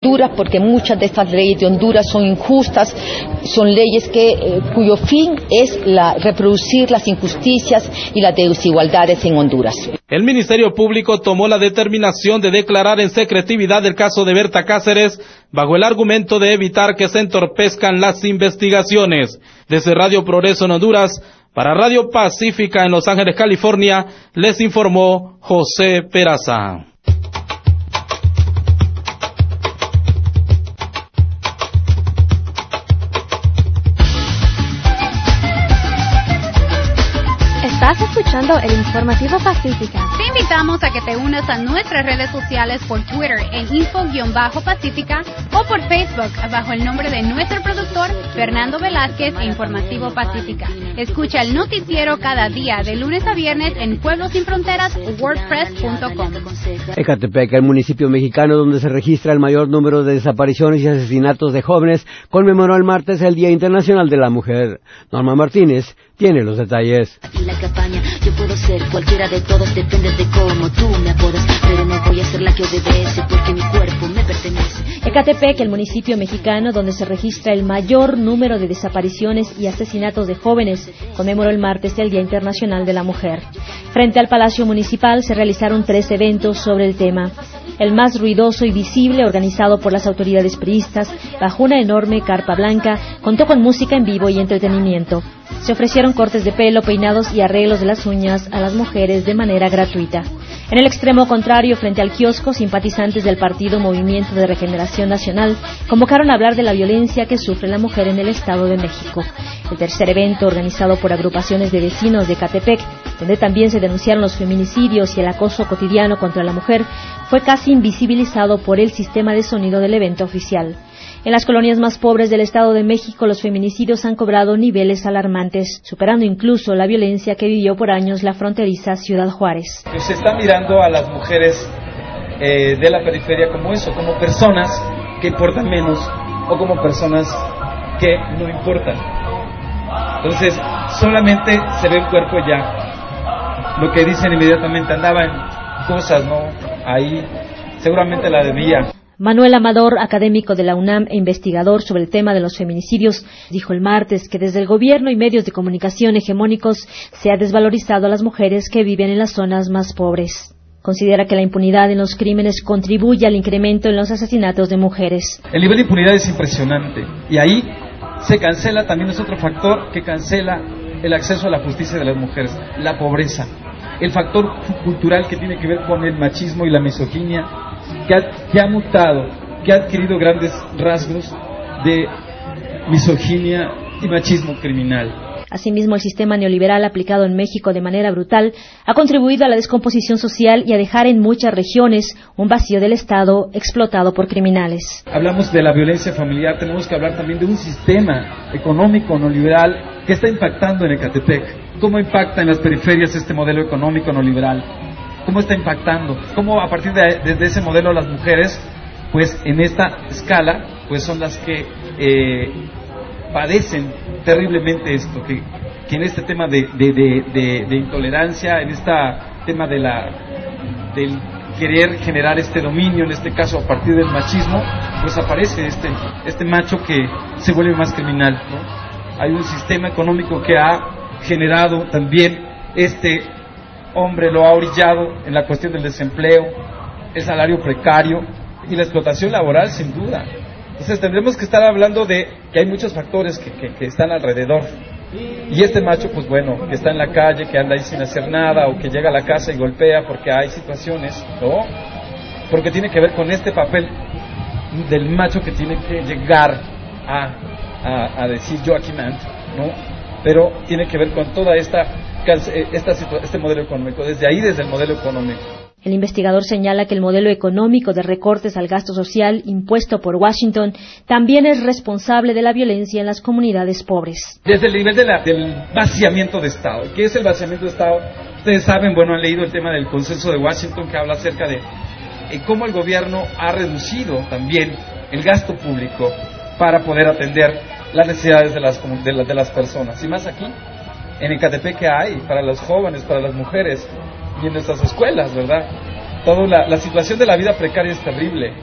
Honduras, porque muchas de estas leyes de Honduras son injustas, son leyes cuyo fin es reproducir las injusticias y las desigualdades en Honduras. El Ministerio Público tomó la determinación de declarar en secretividad el caso de Berta Cáceres bajo el argumento de evitar que se entorpezcan las investigaciones. Desde Radio Progreso en Honduras, para Radio Pacífica en Los Ángeles, California, les informó José Peraza. Estás escuchando el Informativo Pacífica. Te invitamos a que te unas a nuestras redes sociales por Twitter en info-pacífica o por Facebook bajo el nombre de nuestro productor Fernando Velázquez e Informativo Pacífica. Escucha el noticiero cada día de lunes a viernes en Pueblos Sin Fronteras wordpress.com. Ecatepec, el municipio mexicano donde se registra el mayor número de desapariciones y asesinatos de jóvenes, conmemoró el martes el Día Internacional de la Mujer. Norma Martínez tiene los detalles. La campaña, yo puedo ser cualquiera de todos, depende de cómo tú me apodas, pero no voy a ser la que obedece porque mi cuerpo me pertenece. Ecatepec, el municipio mexicano donde se registra el mayor número de desapariciones y asesinatos de jóvenes, conmemoró el martes el Día Internacional de la Mujer. Frente al Palacio Municipal se realizaron 3 eventos sobre el tema. El más ruidoso y visible, organizado por las autoridades priistas, bajo una enorme carpa blanca, contó con música en vivo y entretenimiento. Se ofrecieron cortes de pelo, peinados y arreglos de las uñas a las mujeres de manera gratuita. En el extremo contrario, frente al kiosco, simpatizantes del partido Movimiento de Regeneración Nacional convocaron a hablar de la violencia que sufre la mujer en el Estado de México. El tercer evento, organizado por agrupaciones de vecinos de Ecatepec, donde también se denunciaron los feminicidios y el acoso cotidiano contra la mujer, fue casi invisibilizado por el sistema de sonido del evento oficial. En las colonias más pobres del Estado de México, los feminicidios han cobrado niveles alarmantes, superando incluso la violencia que vivió por años la fronteriza Ciudad Juárez. Se está mirando a las mujeres de la periferia como eso, como personas que importan menos o como personas que no importan. Entonces, solamente se ve el cuerpo ya. Lo que dicen inmediatamente, andaban cosas, ¿no? Ahí, seguramente la debía. Manuel Amador, académico de la UNAM e investigador sobre el tema de los feminicidios, dijo el martes que desde el gobierno y medios de comunicación hegemónicos se ha desvalorizado a las mujeres que viven en las zonas más pobres. Considera que la impunidad en los crímenes contribuye al incremento en los asesinatos de mujeres. El nivel de impunidad es impresionante y ahí se cancela, también es otro factor que cancela el acceso a la justicia de las mujeres, la pobreza, el factor cultural que tiene que ver con el machismo y la misoginia, que ha mutado, que ha adquirido grandes rasgos de misoginia y machismo criminal. Asimismo, el sistema neoliberal aplicado en México de manera brutal ha contribuido a la descomposición social y a dejar en muchas regiones un vacío del Estado explotado por criminales. Hablamos de la violencia familiar, tenemos que hablar también de un sistema económico neoliberal que está impactando en Ecatepec. ¿Cómo impacta en las periferias este modelo económico neoliberal? ¿Cómo está impactando? ¿Cómo a partir de ese modelo las mujeres, pues en esta escala, pues son las que padecen terriblemente esto, que en este tema de intolerancia, en este tema del querer generar este dominio, en este caso a partir del machismo, pues aparece este macho que se vuelve más criminal, ¿no? Hay un sistema económico que ha generado también hombre lo ha orillado en la cuestión del desempleo, el salario precario y la explotación laboral, sin duda. Entonces tendremos que estar hablando de que hay muchos factores que están alrededor. Y este macho, pues bueno, que está en la calle, que anda ahí sin hacer nada, o que llega a la casa y golpea porque hay situaciones, ¿no? Porque tiene que ver con este papel del macho que tiene que llegar a decir yo aquí mando, ¿no? Pero tiene que ver con toda este modelo económico, desde el modelo económico. El investigador señala que el modelo económico de recortes al gasto social impuesto por Washington también es responsable de la violencia en las comunidades pobres. Desde el nivel del vaciamiento de Estado. ¿Qué es el vaciamiento de Estado? Ustedes saben, bueno, han leído el tema del consenso de Washington que habla acerca de cómo el gobierno ha reducido también el gasto público para poder atender las necesidades de las personas. Y más aquí, en Ecatepec, que hay para los jóvenes, para las mujeres y en nuestras escuelas, ¿verdad? La situación de la vida precaria es terrible.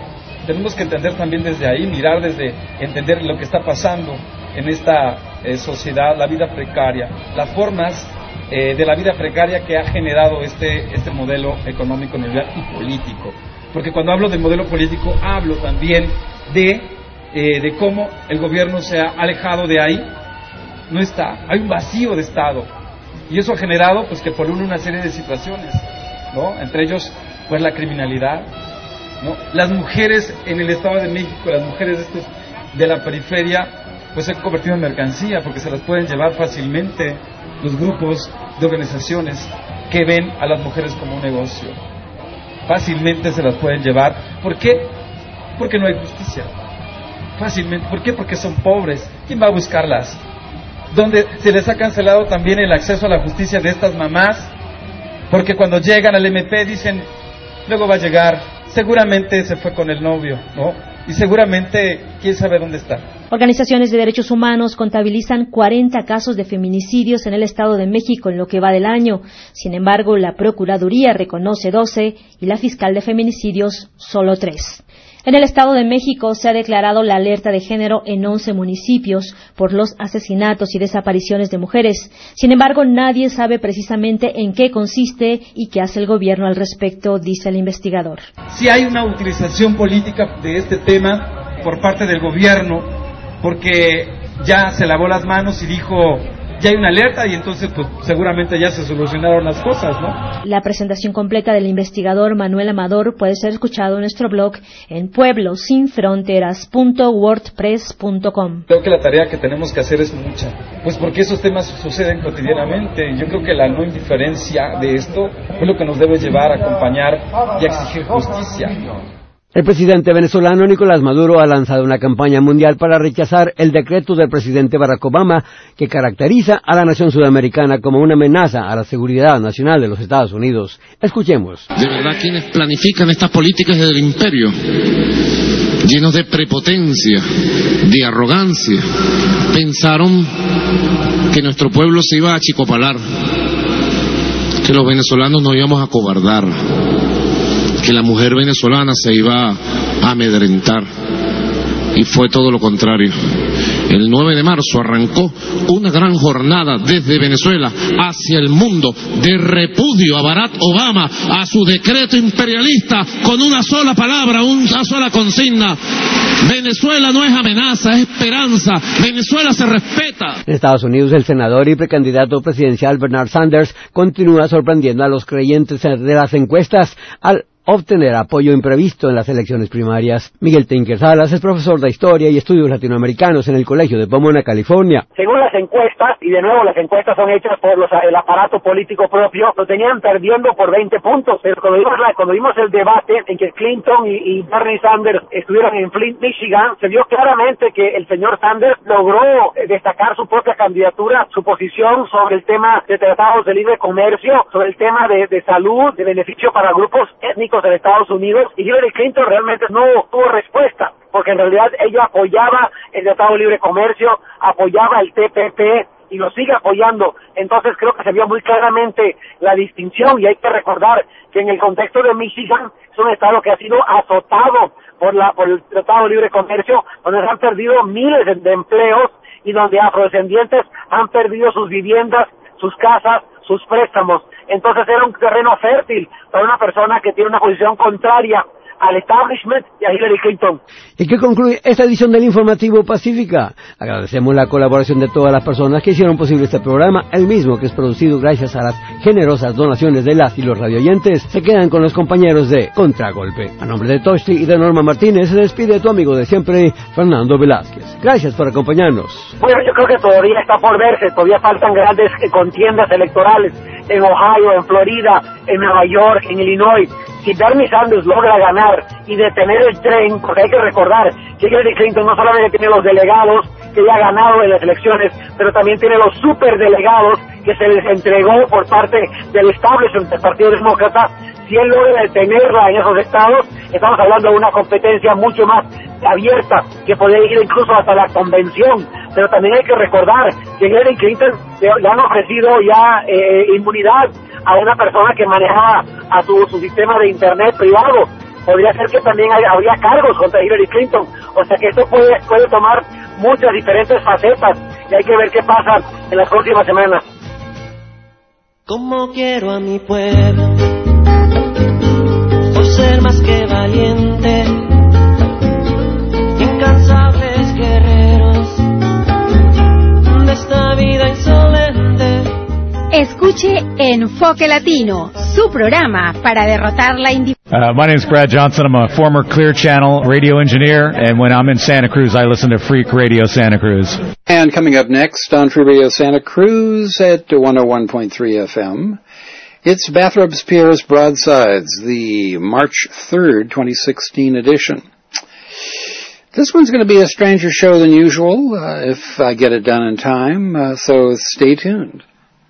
Tenemos que entender también desde ahí, mirar desde entender lo que está pasando en esta sociedad, la vida precaria, las formas de la vida precaria que ha generado este modelo económico, neoliberal y político. Porque cuando hablo del modelo político, hablo también de cómo el gobierno se ha alejado de ahí. No está, hay un vacío de Estado. Y eso ha generado, pues, que por una serie de situaciones, ¿no? Entre ellos, pues, la criminalidad, ¿no? Las mujeres en el Estado de México, las mujeres de la periferia, pues se han convertido en mercancía, porque se las pueden llevar fácilmente los grupos de organizaciones que ven a las mujeres como un negocio. Fácilmente se las pueden llevar. ¿Por qué? Porque no hay justicia. Fácilmente. ¿Por qué? Porque son pobres. ¿Quién va a buscarlas? Donde se les ha cancelado también el acceso a la justicia de estas mamás, porque cuando llegan al MP dicen, luego va a llegar, seguramente se fue con el novio, ¿no? Y seguramente, quién sabe dónde está. Organizaciones de derechos humanos contabilizan 40 casos de feminicidios en el Estado de México en lo que va del año. Sin embargo, la Procuraduría reconoce 12 y la fiscal de feminicidios solo 3. En el Estado de México se ha declarado la alerta de género en 11 municipios por los asesinatos y desapariciones de mujeres. Sin embargo, nadie sabe precisamente en qué consiste y qué hace el gobierno al respecto, dice el investigador. Si hay una utilización política de este tema por parte del gobierno, porque ya se lavó las manos y dijo, ya hay una alerta y entonces pues seguramente ya se solucionaron las cosas, ¿no? La presentación completa del investigador Manuel Amador puede ser escuchado en nuestro blog en pueblosinfronteras.wordpress.com. Creo que la tarea que tenemos que hacer es mucha, pues porque esos temas suceden cotidianamente. Yo creo que la no indiferencia de esto es lo que nos debe llevar a acompañar y a exigir justicia. El presidente venezolano Nicolás Maduro ha lanzado una campaña mundial para rechazar el decreto del presidente Barack Obama que caracteriza a la nación sudamericana como una amenaza a la seguridad nacional de los Estados Unidos. Escuchemos. De verdad, quienes planifican estas políticas del imperio, llenos de prepotencia, de arrogancia, pensaron que nuestro pueblo se iba a achicopalar, que los venezolanos nos íbamos a acobardar, que la mujer venezolana se iba a amedrentar, y fue todo lo contrario. El 9 de marzo arrancó una gran jornada desde Venezuela hacia el mundo de repudio a Barack Obama, a su decreto imperialista, con una sola palabra, una sola consigna: Venezuela no es amenaza, es esperanza. Venezuela se respeta. En Estados Unidos, el senador y precandidato presidencial Bernard Sanders continúa sorprendiendo a los creyentes de las encuestas al obtener apoyo imprevisto en las elecciones primarias. Miguel Tinker Salas es profesor de Historia y Estudios Latinoamericanos en el Colegio de Pomona, California. Según las encuestas, y de nuevo las encuestas son hechas por el aparato político propio, lo tenían perdiendo por 20 puntos. Pero cuando vimos el debate en que Clinton y Bernie Sanders estuvieron en Flint, Michigan, se vio claramente que el señor Sanders logró destacar su propia candidatura, su posición sobre el tema de tratados de libre comercio, sobre el tema de salud, de beneficio para grupos étnicos de Estados Unidos, y Hillary Clinton realmente no tuvo respuesta, porque en realidad ella apoyaba el Tratado de Libre Comercio, apoyaba el TPP y lo sigue apoyando. Entonces creo que se vio muy claramente la distinción, y hay que recordar que en el contexto de Michigan es un estado que ha sido azotado por el Tratado de Libre Comercio, donde se han perdido miles de empleos y donde afrodescendientes han perdido sus viviendas, sus casas, sus préstamos. Entonces era un terreno fértil para una persona que tiene una posición contraria al establishment y a Hillary Clinton. ¿Y qué concluye esta edición del Informativo Pacífica? Agradecemos la colaboración de todas las personas que hicieron posible este programa, el mismo que es producido gracias a las generosas donaciones de las y los radioyentes. Se quedan con los compañeros de Contragolpe. A nombre de Toshti y de Norma Martínez se despide tu amigo de siempre, Fernando Velázquez. Gracias por acompañarnos. Bueno, yo creo que todavía está por verse, todavía faltan grandes contiendas electorales en Ohio, en Florida, en Nueva York, en Illinois. Si Bernie Sanders logra ganar y detener el tren, porque hay que recordar que Hillary Clinton no solamente tiene los delegados que ya ha ganado en las elecciones, pero también tiene los superdelegados que se les entregó por parte del establishment del Partido Demócrata. Si él logra detenerla en esos estados, estamos hablando de una competencia mucho más abierta, que podría ir incluso hasta la convención. Pero también hay que recordar que Hillary Clinton le han ofrecido ya inmunidad a una persona que manejaba a su sistema de internet privado. podría ser que también habría cargos contra Hillary Clinton. O sea que esto puede tomar muchas diferentes facetas y hay que ver qué pasa en las próximas semanas. Como quiero a mi pueblo, por ser más que valiente, incansables guerreros de esta vida insolente. Escuche Enfoque Latino, su programa para derrotar la indiferencia. My name is Brad Johnson. I'm a former Clear Channel radio engineer, and when I'm in Santa Cruz, I listen to Freak Radio Santa Cruz. And coming up next on Free Radio Santa Cruz at 101.3 FM, it's Bathrobes Pierre's Broadsides, the March 3rd, 2016 edition. This one's going to be a stranger show than usual, if I get it done in time, so stay tuned.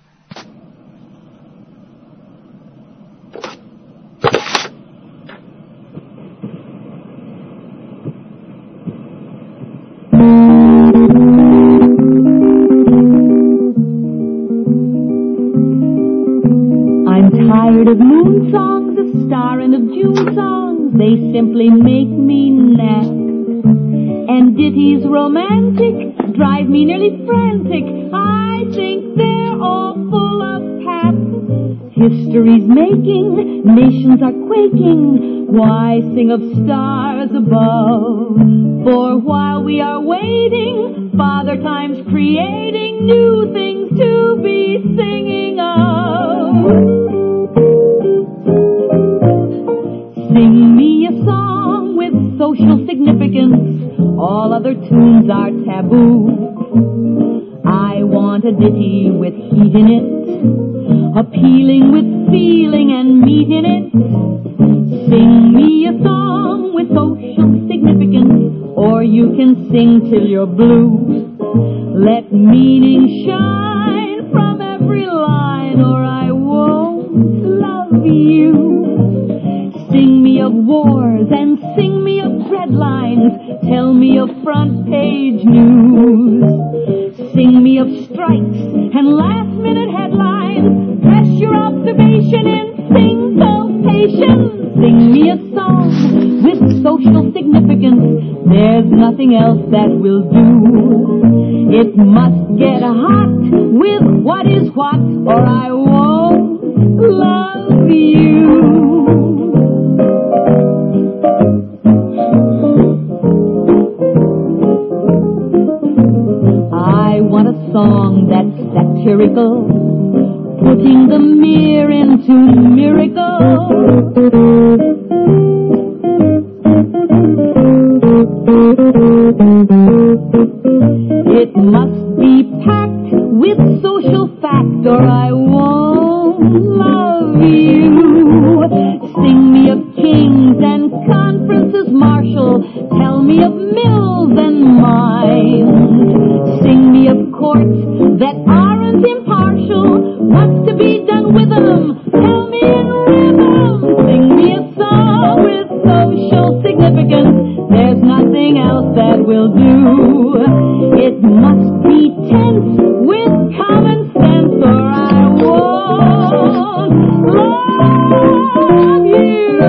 I'm tired of moon songs, of star and of June songs. They simply make me nap. And ditties romantic drive me nearly frantic. I think they're all full of pap. History's making, nations are quaking. Why sing of stars above? For while we are waiting, Father Time's creating new things to be singing of. Sing me a song with social significance. All other tunes are taboo. I want a ditty with heat in it, appealing with feeling and meat in it. Sing me a song with social significance, or you can sing till you're blue. Let meaning shine from every line, or I won't love you. Sing me of wars and sing me of breadlines. Tell me of front page news. Sing me of strikes and last minute headlines. Press your observation in syncopation. Sing me a song with social significance. There's nothing else that will do. It must get hot with what is what, or I won't love you. I want a song that's satirical, putting the mere into miracle. It must be packed with social fact, or I won't love you. Sing me of kings and conferences martial. Tell me of mills and mines. Sing me of courts that aren't impartial. What's to be done with them? Tell me in rhythm. Sing me a song with social significance. There's nothing else that will do. It must be tense with common sense, or I won't love you.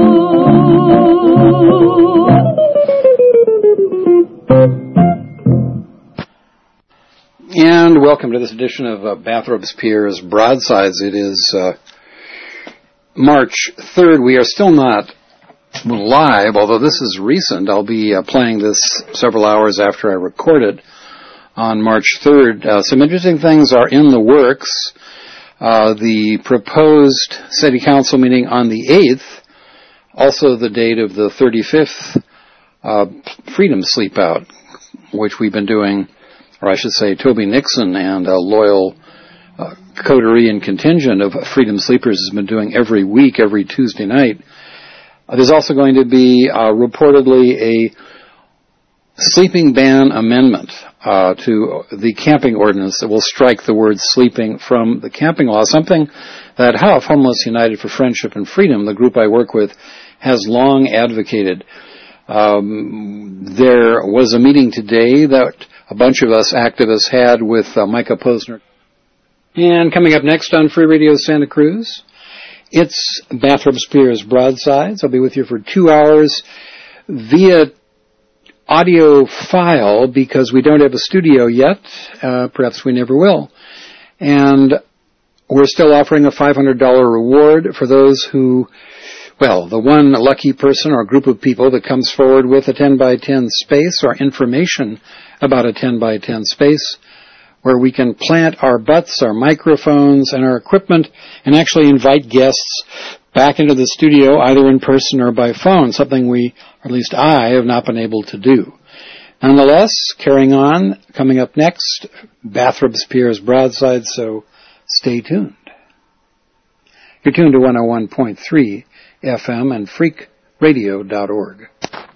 And welcome to this edition of Bathrobes Pierre's Broadsides. It is March 3rd. We are still not live, although this is recent. I'll be playing this several hours after I record it on March 3rd. Some interesting things are in the works. The proposed City Council meeting on the 8th, also the date of the 35th Freedom Sleepout, which we've been doing, or I should say Toby Nixon and a loyal coterie and contingent of Freedom Sleepers has been doing every week, every Tuesday night. There's also going to be reportedly a sleeping ban amendment to the camping ordinance that will strike the word sleeping from the camping law, something that HUF, Homeless United for Friendship and Freedom, the group I work with, has long advocated. There was a meeting today that a bunch of us activists had with Micah Posner. And coming up next on Free Radio Santa Cruz, It's Bathrop Spears Broadsides. I'll be with you for 2 hours via audio file because we don't have a studio yet. Perhaps we never will. And we're still offering a $500 reward for those who, well, the one lucky person or group of people that comes forward with a 10 by 10 space or information about a 10 by 10 space where we can plant our butts, our microphones, and our equipment and actually invite guests back into the studio either in person or by phone, something we, or at least I, have not been able to do. Nonetheless, carrying on, coming up next, Bathrop Spears Broadside, so stay tuned. You're tuned to 101.3 FM and freakradio.org.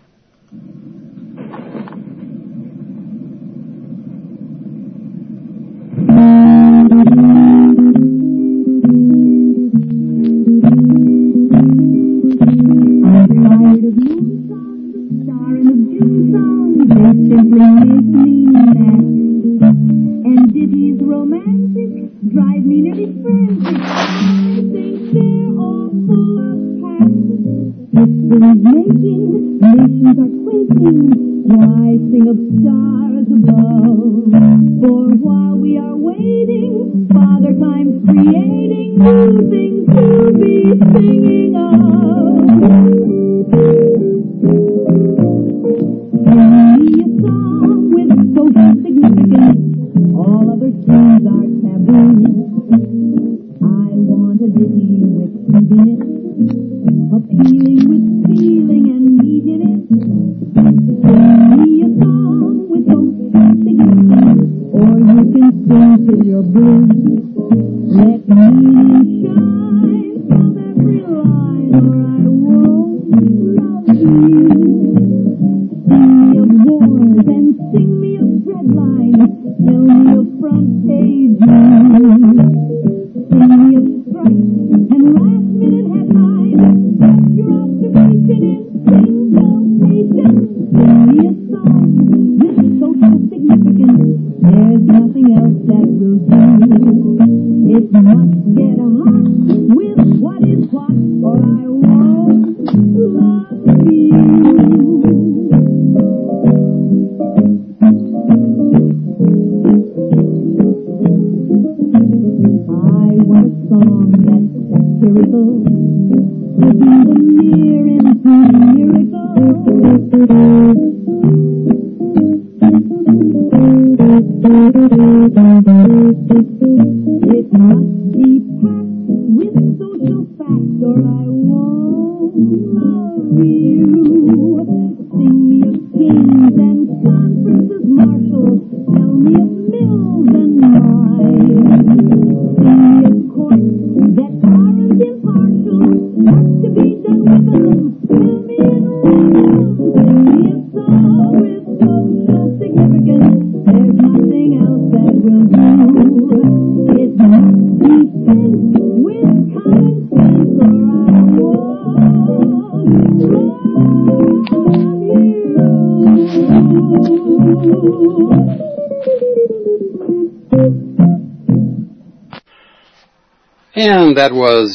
And that was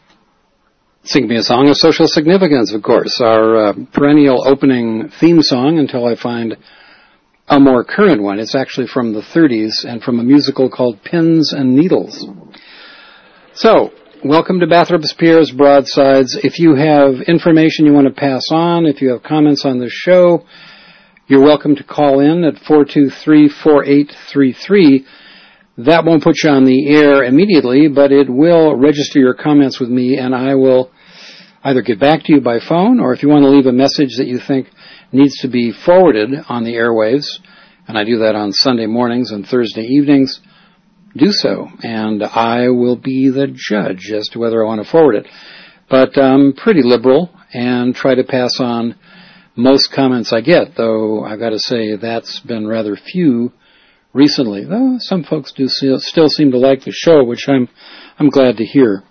Sing Me a Song of Social Significance, of course, our perennial opening theme song until I find a more current one. It's actually from the 30s and from a musical called Pins and Needles. So, welcome to Bathrop Spears Broadsides. If you have information you want to pass on, if you have comments on the show, you're welcome to call in at 423-4833. That won't put you on the air immediately, but it will register your comments with me, and I will either get back to you by phone, or if you want to leave a message that you think needs to be forwarded on the airwaves, and I do that on Sunday mornings and Thursday evenings, do so, and I will be the judge as to whether I want to forward it. But I'm pretty liberal and try to pass on most comments I get, though I've got to say that's been rather few recently, though some folks do still seem to like the show, which I'm glad to hear.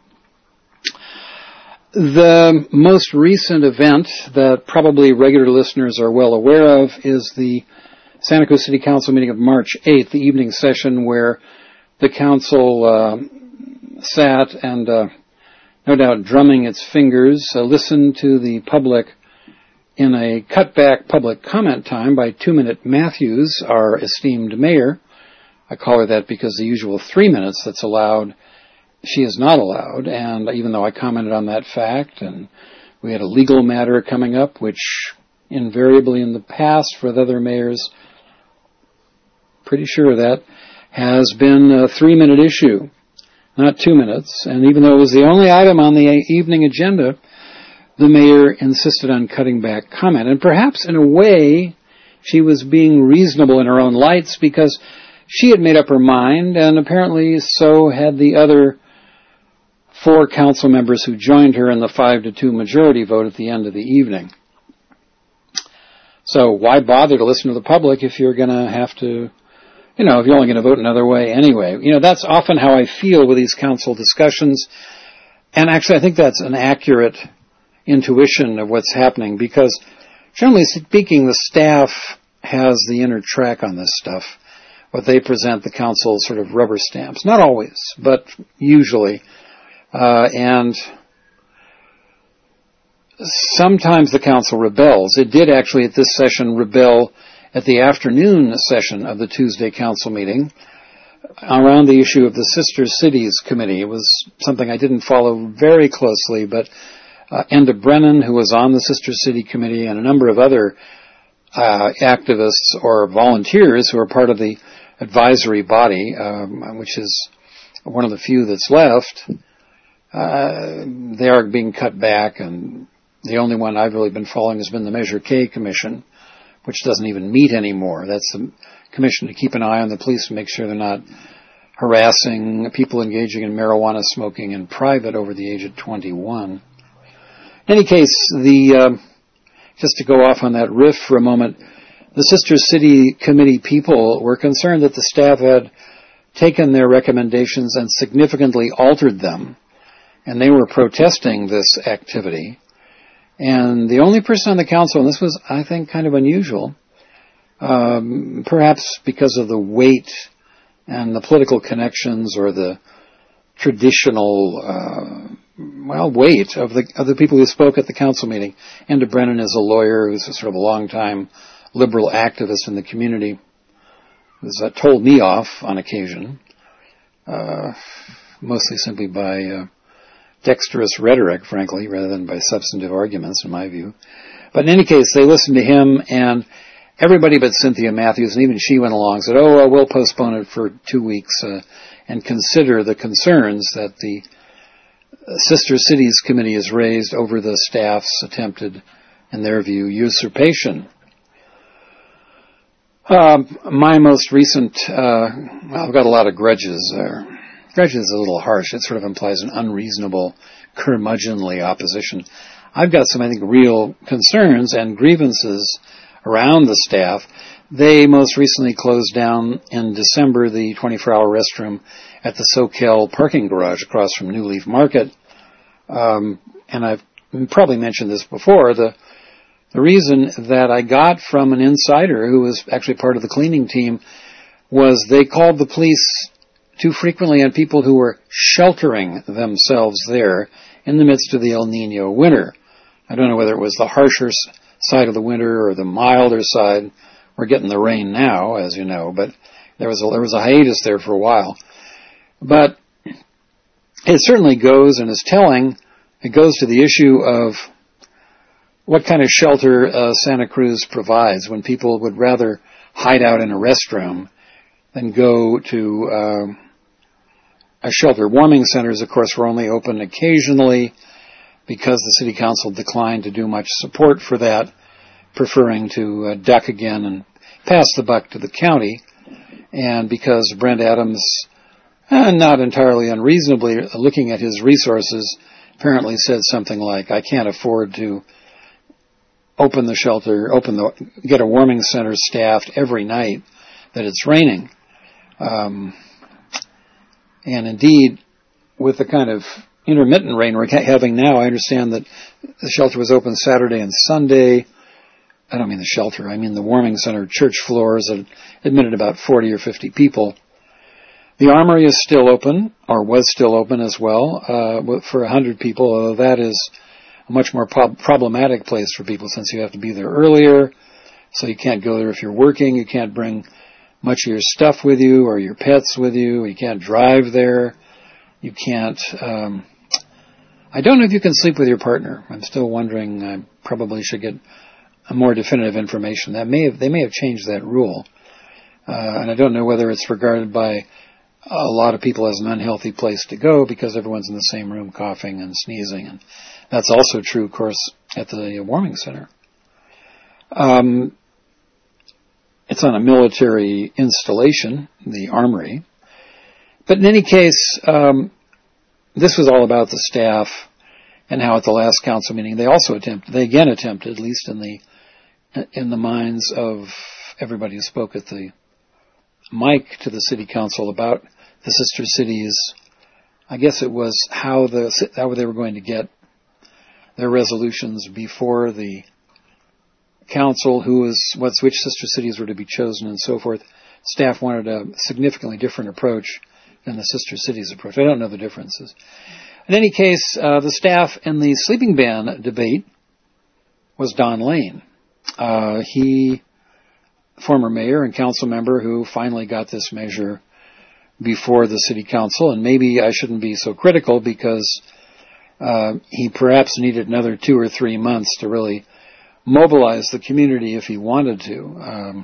The most recent event that probably regular listeners are well aware of is the Santa Cruz City Council meeting of March 8th, the evening session where the council sat and no doubt drumming its fingers, listened to the public in a cut-back public comment time by 2-Minute Matthews, our esteemed mayor. I call her that because the usual 3 minutes that's allowed, she is not allowed, and even though I commented on that fact, and we had a legal matter coming up, which invariably in the past for the other mayors, pretty sure that has been a 3-minute issue, not 2 minutes. And even though it was the only item on the evening agenda, the mayor insisted on cutting back comment. And perhaps in a way, she was being reasonable in her own lights because she had made up her mind, and apparently so had the other 4 council members who joined her in the 5-2 majority vote at the end of the evening. So why bother to listen to the public if you're going to have to, if you're only going to vote another way anyway? That's often how I feel with these council discussions. And actually, I think that's an accurate intuition of what's happening because, generally speaking, the staff has the inner track on this stuff. What they present, the council sort of rubber stamps. Not always, but usually. And sometimes the council rebels. It did actually at this session rebel at the afternoon session of the Tuesday council meeting around the issue of the Sister Cities Committee. It was something I didn't follow very closely, but Enda Brennan, who was on the Sister City Committee, and a number of other activists or volunteers who are part of the advisory body, which is one of the few that's left, they are being cut back, and the only one I've really been following has been the Measure K Commission, which doesn't even meet anymore. That's the commission to keep an eye on the police and make sure they're not harassing people engaging in marijuana smoking in private over the age of 21. In any case, just to go off on that riff for a moment, the Sister City Committee people were concerned that the staff had taken their recommendations and significantly altered them, and they were protesting this activity. And the only person on the council, and this was, I think, kind of unusual, perhaps because of the weight and the political connections or the traditional, weight of the people who spoke at the council meeting. Enda Brennan is a lawyer who's a sort of a long-time liberal activist in the community, who's told me off on occasion, mostly simply by dexterous rhetoric, frankly, rather than by substantive arguments, in my view. But in any case, they listened to him, and everybody but Cynthia Matthews, and even she went along and said, we'll postpone it for 2 weeks and consider the concerns that the Sister Cities Committee has raised over the staff's attempted, in their view, usurpation. My most recent, I've got a lot of grudges there. Grudges is a little harsh. It sort of implies an unreasonable, curmudgeonly opposition. I've got some, I think, real concerns and grievances around the staff. They most recently closed down in December the 24-hour restroom at the Soquel parking garage across from New Leaf Market. And I've probably mentioned this before. The reason that I got from an insider who was actually part of the cleaning team was they called the police too frequently on people who were sheltering themselves there in the midst of the El Nino winter. I don't know whether it was the harsher side of the winter or the milder side. We're getting the rain now, as you know, but there was a hiatus there for a while. But it certainly goes and is telling. It goes to the issue of what kind of shelter Santa Cruz provides when people would rather hide out in a restroom than go to a shelter. Warming centers, of course, were only open occasionally because the city council declined to do much support for that, preferring to duck again and pass the buck to the county. And because Brent Adams, not entirely unreasonably, looking at his resources, apparently said something like, I can't afford to open the shelter, get a warming center staffed every night that it's raining. And indeed, with the kind of intermittent rain we're having now, I understand that the shelter was open Saturday and Sunday. I don't mean the shelter, I mean the warming center church floors that admitted about 40 or 50 people. The Armory is still open, or was still open as well, for 100 people, although that is a much more problematic place for people since you have to be there earlier, so you can't go there if you're working, you can't bring much of your stuff with you or your pets with you, you can't drive there, you can't, I don't know if you can sleep with your partner. I'm still wondering, I probably should get a more definitive information. They may have changed that rule, and I don't know whether it's regarded by a lot of people as an unhealthy place to go because everyone's in the same room coughing and sneezing, and that's also true, of course, at the warming center. It's on a military installation, the Armory. But in any case, this was all about the staff and how at the last council meeting they again attempted, at least in the minds of everybody who spoke at the mic to the city council about the sister cities. I guess it was how they were going to get their resolutions before the council, which sister cities were to be chosen and so forth. Staff wanted a significantly different approach than the sister cities approach. I don't know the differences. In any case, the staff in the sleeping ban debate was Don Lane. He, former mayor and council member who finally got this measure before the city council, and maybe I shouldn't be so critical because he perhaps needed another 2 or 3 months to really mobilize the community if he wanted to.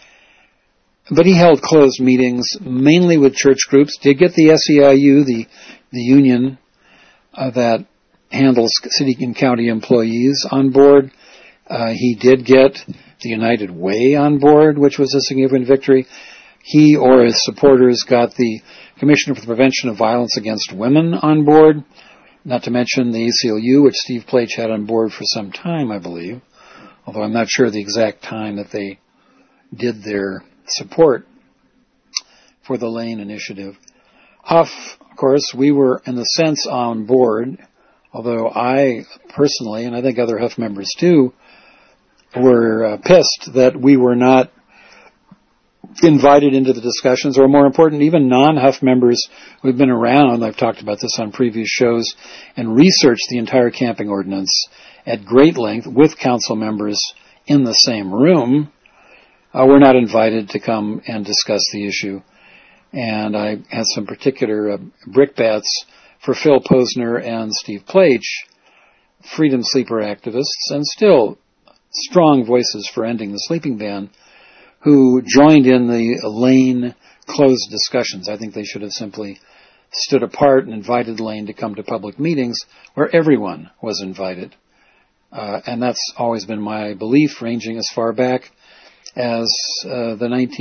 But he held closed meetings, mainly with church groups. Did get the SEIU, the union that handles city and county employees, on board. He did get the United Way on board, which was a significant victory. He or his supporters got the Commissioner for the Prevention of Violence Against Women on board, not to mention the ACLU, which Steve Plage had on board for some time, I believe, although I'm not sure the exact time that they did their support for the Lane initiative. Huff, of course, we were in a sense on board, although I personally, and I think other Huff members too, were pissed that we were not invited into the discussions, or more important, even non-Huff members who've been around, I've talked about this on previous shows, and researched the entire camping ordinance at great length with council members in the same room, were not invited to come and discuss the issue. And I had some particular brickbats for Phil Posner and Steve Plage, freedom sleeper activists, and still strong voices for ending the sleeping ban, who joined in the Lane closed discussions. I think they should have simply stood apart and invited Lane to come to public meetings where everyone was invited. And that's always been my belief, ranging as far back as the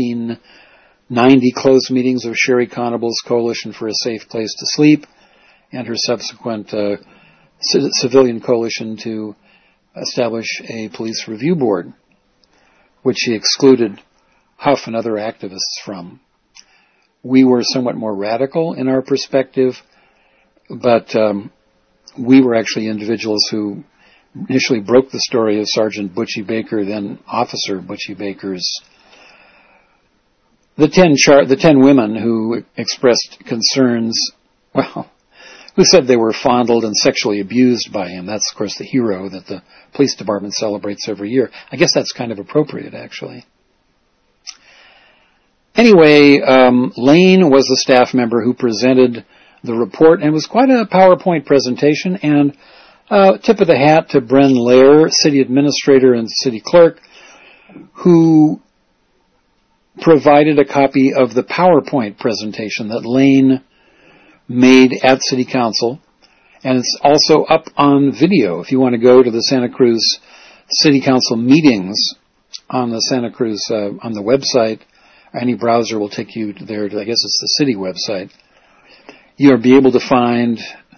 1990 closed meetings of Sherry Conable's Coalition for a Safe Place to Sleep and her subsequent civilian coalition to establish a police review board, which she excluded Huff and other activists from. We were somewhat more radical in our perspective, but we were actually individuals who initially broke the story of Sergeant Butchie Baker, then Officer Butchie Baker's, the 10 women who expressed concerns, who said they were fondled and sexually abused by him. That's, of course, the hero that the police department celebrates every year. I guess that's kind of appropriate, actually. Anyway, Lane was the staff member who presented the report, and it was quite a PowerPoint presentation, and tip of the hat to Bren Lair, city administrator and city clerk, who provided a copy of the PowerPoint presentation that Lane made at City Council, and it's also up on video. If you want to go to the Santa Cruz City Council meetings on the Santa Cruz, on the website, any browser will take you there to, I guess it's the city website, you'll be able to find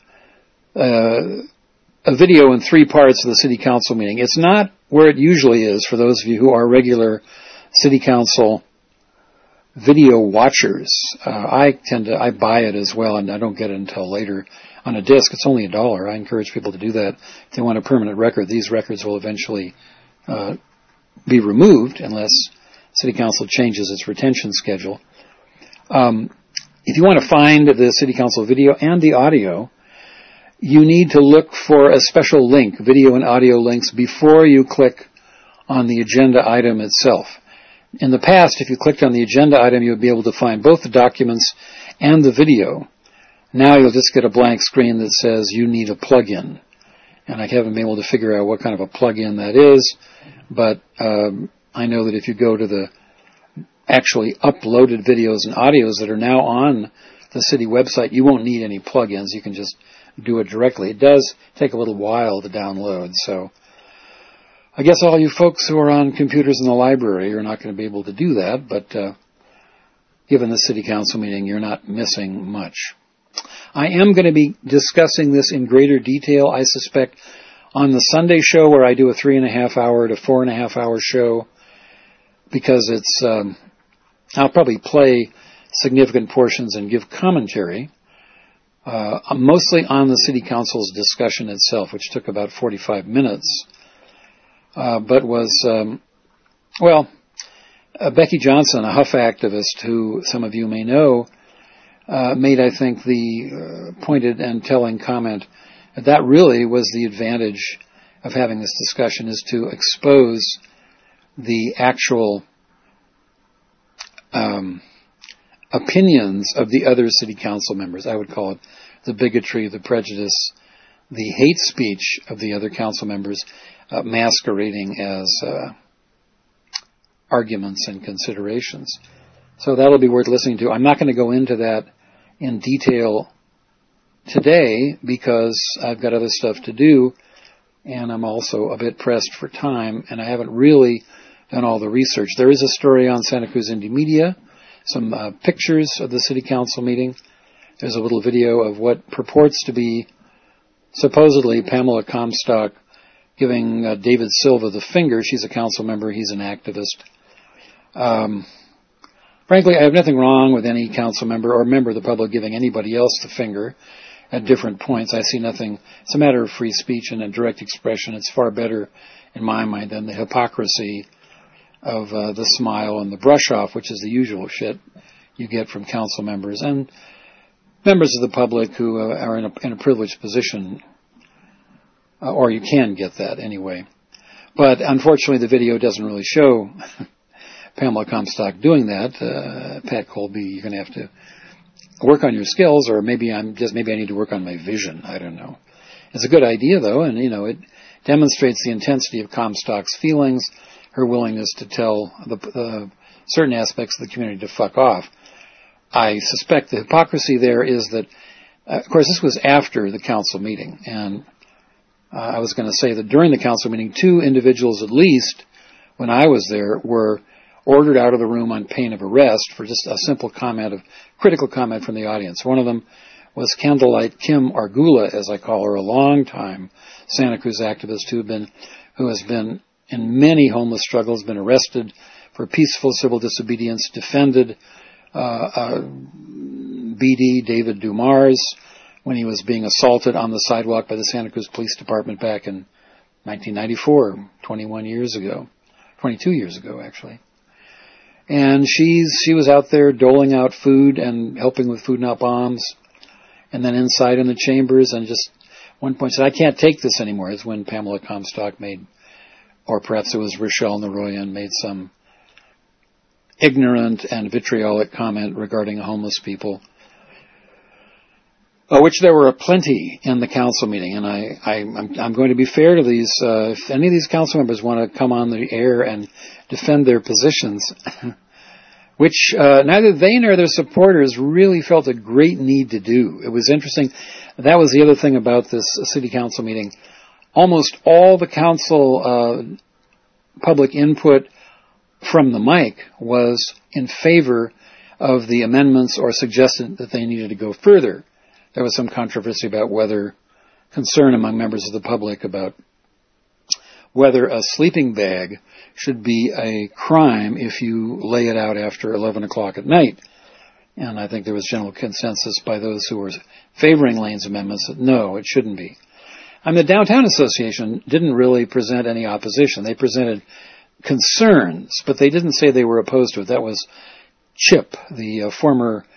a video in 3 parts of the City Council meeting. It's not where it usually is for those of you who are regular City Council video watchers. I buy it as well, and I don't get it until later on a disc. It's only $1. I encourage people to do that. If they want a permanent record, these records will eventually be removed unless City Council changes its retention schedule. if you want to find the City Council video and the audio, you need to look for a special link, video and audio links, before you click on the agenda item itself. In the past, if you clicked on the agenda item, you would be able to find both the documents and the video. Now you'll just get a blank screen that says you need a plug-in. And I haven't been able to figure out what kind of a plug-in that is, but I know that if you go to the actually uploaded videos and audios that are now on the city website, you won't need any plug-ins. You can just do it directly. It does take a little while to download, so I guess all you folks who are on computers in the library are not going to be able to do that, but given the City Council meeting, you're not missing much. I am going to be discussing this in greater detail, I suspect, on the Sunday show where I do a 3.5 hour to 4.5 hour show, because it's, I'll probably play significant portions and give commentary, mostly on the City Council's discussion itself, which took about 45 minutes, but was, Becky Johnson, a Huff activist who some of you may know, made, I think, the pointed and telling comment that really was the advantage of having this discussion, is to expose the actual opinions of the other City Council members. I would call it the bigotry, the prejudice, the hate speech of the other council members masquerading as arguments and considerations. So that'll be worth listening to. I'm not going to go into that in detail today because I've got other stuff to do, and I'm also a bit pressed for time, and I haven't really done all the research. There is a story on Santa Cruz Indie Media, some pictures of the City Council meeting. There's a little video of what purports to be supposedly Pamela Comstock giving David Silva the finger. She's a council member. He's an activist. Frankly, I have nothing wrong with any council member or member of the public giving anybody else the finger at different points. I see nothing. It's a matter of free speech and a direct expression. It's far better, in my mind, than the hypocrisy of the smile and the brush off, which is the usual shit you get from council members and members of the public who are in a privileged position, or you can get that anyway. But unfortunately, the video doesn't really show Pamela Comstock doing that. Pat Colby, you're going to have to work on your skills, or maybe I need to work on my vision. I don't know. It's a good idea, though, and it demonstrates the intensity of Comstock's feelings, her willingness to tell the certain aspects of the community to fuck off. I suspect the hypocrisy there is that, of course, this was after the council meeting, and I was going to say that during the council meeting, 2 individuals at least, when I was there, were ordered out of the room on pain of arrest for just a simple critical comment from the audience. One of them was Candlelight Kim Argula, as I call her, a long-time Santa Cruz activist who has been in many homeless struggles, been arrested for peaceful civil disobedience, defended BD David Dumars when he was being assaulted on the sidewalk by the Santa Cruz Police Department back in 1994, 22 years ago, actually. And she was out there doling out food and helping with food not bombs, and then inside in the chambers, and just one point said, "I can't take this anymore." It's when Pamela Comstock made, or perhaps it was Rochelle Naroyan, made some ignorant and vitriolic comment regarding homeless people, which there were plenty in the council meeting. And I'm going to be fair to these. If any of these council members want to come on the air and defend their positions, which neither they nor their supporters really felt a great need to do. It was interesting. That was the other thing about this city council meeting. Almost all the council public input from the mic was in favor of the amendments or suggested that they needed to go further. There was some controversy about concern among members of the public about whether a sleeping bag should be a crime if you lay it out after 11 o'clock at night. And I think there was general consensus by those who were favoring Lane's amendments that no, it shouldn't be. And the Downtown Association didn't really present any opposition. They presented concerns, but they didn't say they were opposed to it. That was Chip, the former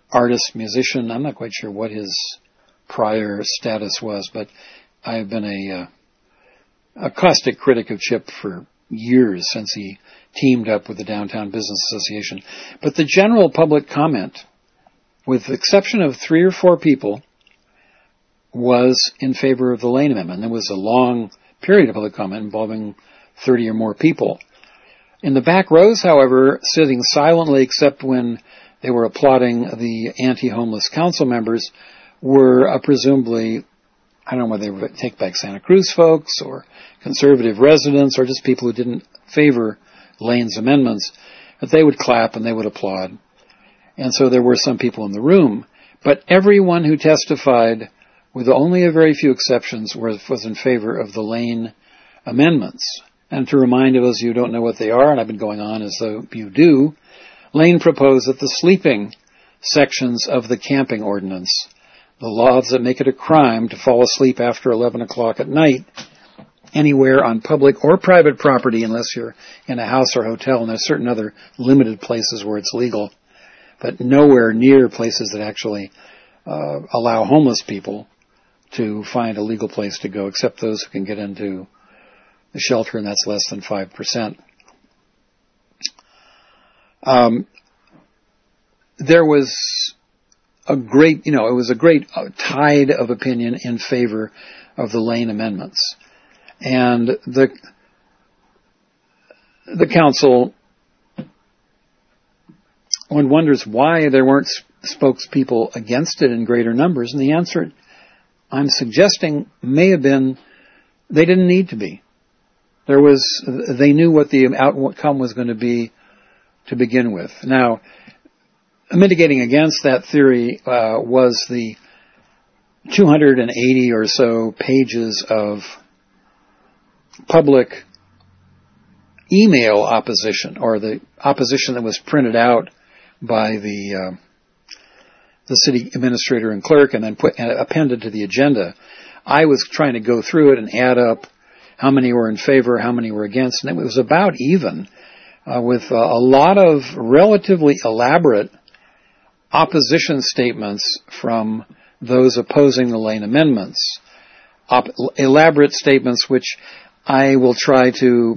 artist, musician. I'm not quite sure what his prior status was, but I've been a caustic critic of Chip for years, since he teamed up with the Downtown Business Association. But the general public comment, with the exception of 3 or 4 people, was in favor of the Lane Amendment. There was a long period of public comment involving 30 or more people. In the back rows, however, sitting silently except when they were applauding the anti-homeless council members, were presumably, I don't know whether they were Take Back Santa Cruz folks or conservative residents or just people who didn't favor Lane's amendments, but they would clap and they would applaud. And so there were some people in the room. But everyone who testified, with only a very few exceptions, was in favor of the Lane amendments. And to remind those who don't know what they are, and I've been going on as though you do, Lane proposed that the sleeping sections of the camping ordinance, the laws that make it a crime to fall asleep after 11 o'clock at night anywhere on public or private property unless you're in a house or hotel, and there's certain other limited places where it's legal, but nowhere near places that actually allow homeless people to find a legal place to go, except those who can get into the shelter, and that's less than 5%. There was a great, it was a great tide of opinion in favor of the Lane amendments. And the council, one wonders why there weren't spokespeople against it in greater numbers, and the answer I'm suggesting may have been they didn't need to be. They knew what the outcome was going to be to begin with. Now, mitigating against that theory was the 280 or so pages of public email opposition, or the opposition that was printed out by the city administrator and clerk and then appended to the agenda. I was trying to go through it and add up how many were in favor, how many were against, and it was about even, with a lot of relatively elaborate opposition statements from those opposing the Lane amendments. Elaborate statements which I'll try to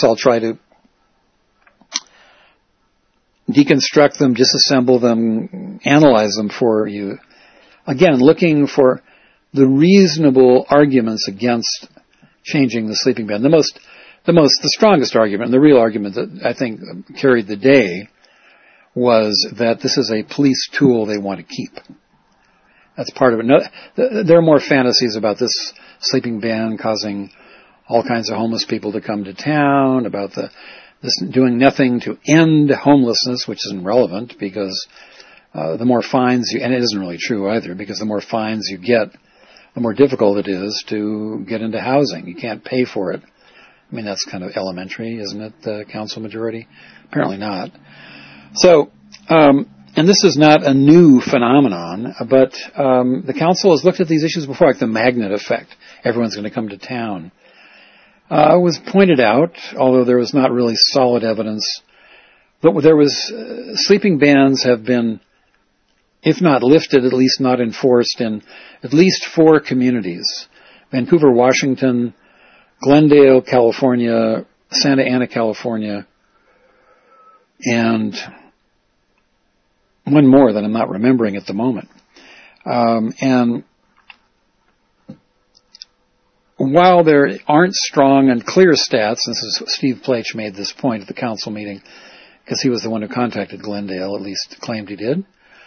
deconstruct them, disassemble them, analyze them for you. Again, looking for the reasonable arguments against changing the sleeping ban. The strongest argument, and the real argument that I think carried the day, was that this is a police tool they want to keep. That's part of it. No, there are more fantasies about this sleeping ban causing all kinds of homeless people to come to town, about this doing nothing to end homelessness, which isn't relevant because the more fines and it isn't really true either, because the more fines you get, the more difficult it is to get into housing. You can't pay for it. I mean, that's kind of elementary, isn't it, the council majority? Apparently not. So, and this is not a new phenomenon, but the council has looked at these issues before, like the magnet effect. Everyone's going to come to town. It was pointed out, although there was not really solid evidence, but sleeping bans have been, if not lifted, at least not enforced in at least 4 communities: Vancouver, Washington, Glendale, California, Santa Ana, California, and one more that I'm not remembering at the moment. And while there aren't strong and clear stats, Steve Plach made this point at the council meeting because he was the one who contacted Glendale, at least claimed he did.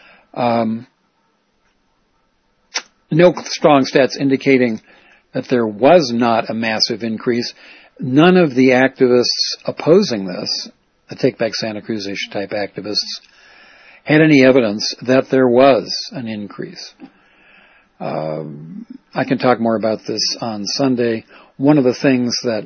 No strong stats indicating that there was not a massive increase. None of the activists opposing this, the Take Back Santa Cruz-ish type activists, had any evidence that there was an increase. I can talk more about this on Sunday. One of the things that,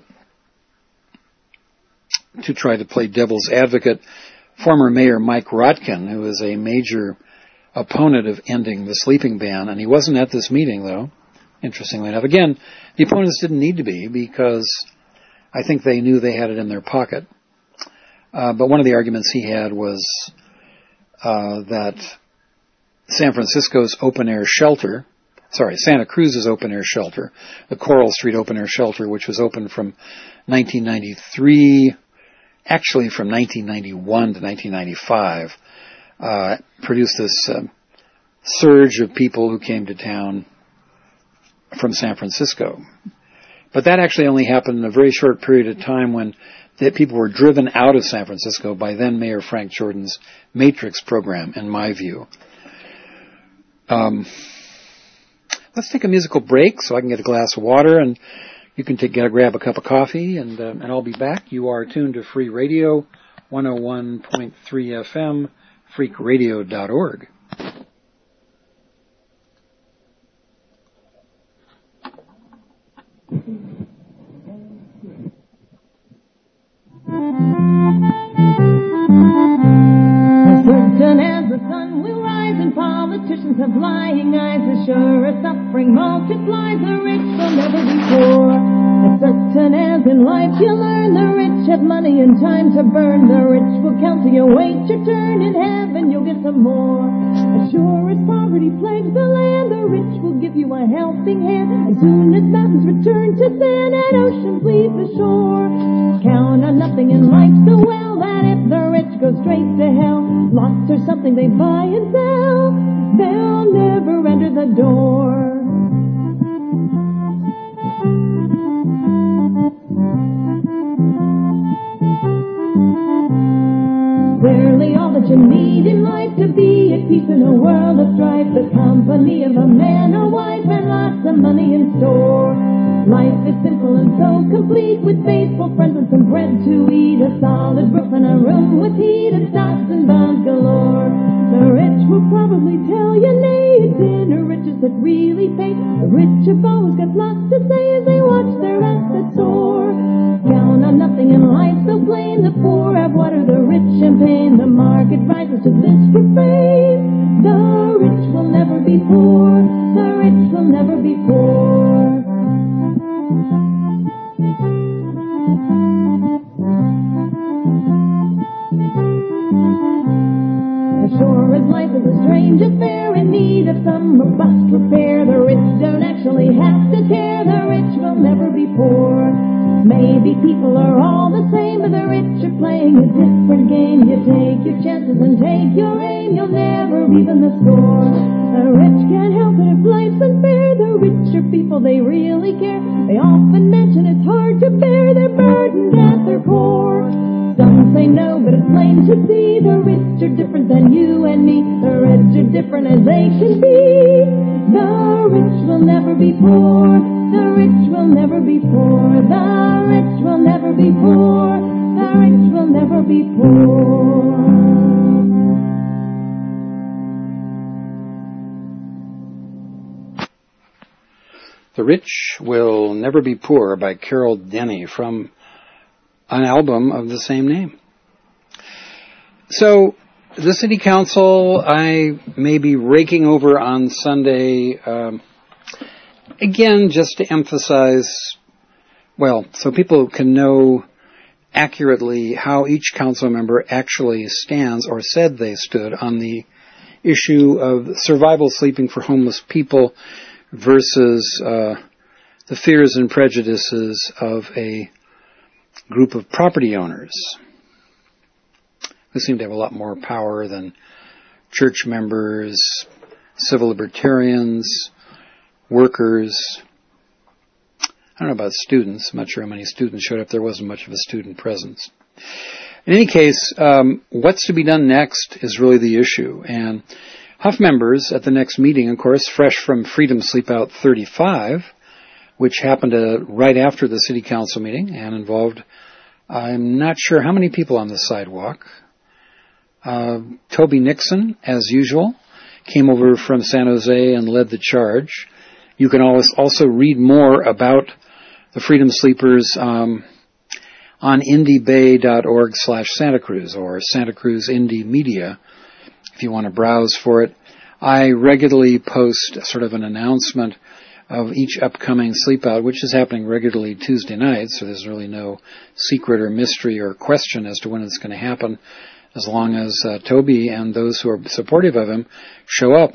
to try to play devil's advocate, former Mayor Mike Rotkin, who is a major opponent of ending the sleeping ban, and he wasn't at this meeting, though, interestingly enough. Again, the opponents didn't need to be because I think they knew they had it in their pocket. But one of the arguments he had was that Santa Cruz's open-air shelter, the Coral Street open-air shelter, which was open from 1993, actually from 1991 to 1995, produced this surge of people who came to town from San Francisco. But that actually only happened in a very short period of time when people were driven out of San Francisco by then Mayor Frank Jordan's Matrix program, in my view. Let's take a musical break so I can get a glass of water and you can grab a cup of coffee, and I'll be back. You are tuned to Free Radio, 101.3 FM, freakradio.org. Certain as the sun will rise and politicians have lying eyes, as sure as suffering multiplies, the rich will never be poor. As certain as in life you learn, the rich have money and time to burn. The rich will count till you wait your turn. In heaven you'll get some more. As sure as poverty plagues the land, the rich will give you a helping hand. As soon as mountains return to sand and oceans leave the shore, count on nothing in life so well that if the rich go straight to hell, lots are something they buy and sell, they'll never enter the door. Rarely all that you need in life to be at peace in a world of strife, the company of a man or wife and lots of money in store. Life is simple and so complete, with faithful friends and some bread to eat, a solid roof and a room with heat, and stocks and bonds galore. The rich will probably tell you nay, it's inner riches that really pay. The rich have always got lots to say as they watch their assets soar. Count on nothing in life so plain, the poor have water, the rich champagne. The market rises to this refrain, the rich will never be poor, the rich will never be poor. As sure as life is a strange affair in need of some robust repair, the rich don't actually have to care, the rich will never be poor. Maybe people are all the same, but the rich are playing a different game. You take your chances and take your aim, you'll never even the score. The rich can't help it if life's unfair, the richer people, they really care. They often mention it's hard to bear, they're burdened at their core. Some say no, but it's plain to see, the rich are different than you and me. The rich are different as they can be. The rich will never be poor, the rich will never be poor, the rich will never be poor, the rich will never be poor. The Rich Will Never Be Poor by Carol Denny from an album of the same name. So, the City Council, I may be raking over on Sunday, again, just to emphasize, well, so people can know accurately how each council member actually stands or said they stood on the issue of survival sleeping for homeless people versus the fears and prejudices of a group of property owners who seem to have a lot more power than church members, civil libertarians, workers. I don't know about students. I'm not sure how many students showed up. There wasn't much of a student presence. In any case, what's to be done next is really the issue. And Huff members at the next meeting, of course, fresh from Freedom Sleepout 35, which happened right after the City Council meeting and involved, I'm not sure how many people on the sidewalk. Toby Nixon, as usual, came over from San Jose and led the charge. You can also read more about the Freedom Sleepers on indiebay.org/Santa Cruz or Santa Cruz Indie Media if you want to browse for it. I regularly post sort of an announcement of each upcoming sleepout, which is happening regularly Tuesday nights, so there's really no secret or mystery or question as to when it's going to happen. as long as Toby and those who are supportive of him show up.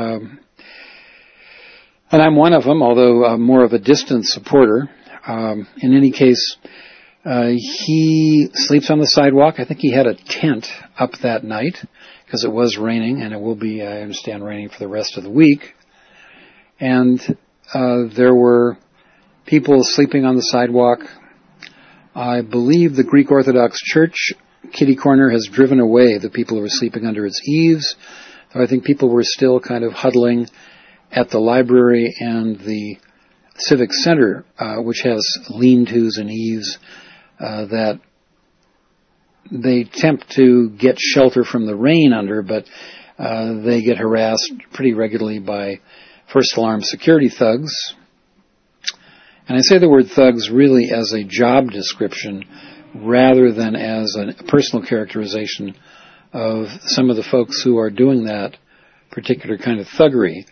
And I'm one of them, although more of a distant supporter. In any case, he sleeps on the sidewalk. I think he had a tent up that night because it was raining, and it will be, I understand, raining for the rest of the week. And there were people sleeping on the sidewalk. I believe the Greek Orthodox Church kitty corner has driven away the people who were sleeping under its eaves. So I think people were still kind of huddling at the library and the Civic Center, which has lean-tos and eaves that they attempt to get shelter from the rain under, but they get harassed pretty regularly by first alarm security thugs. And I say the word thugs really as a job description rather than as a personal characterization of some of the folks who are doing that particular kind of thuggery.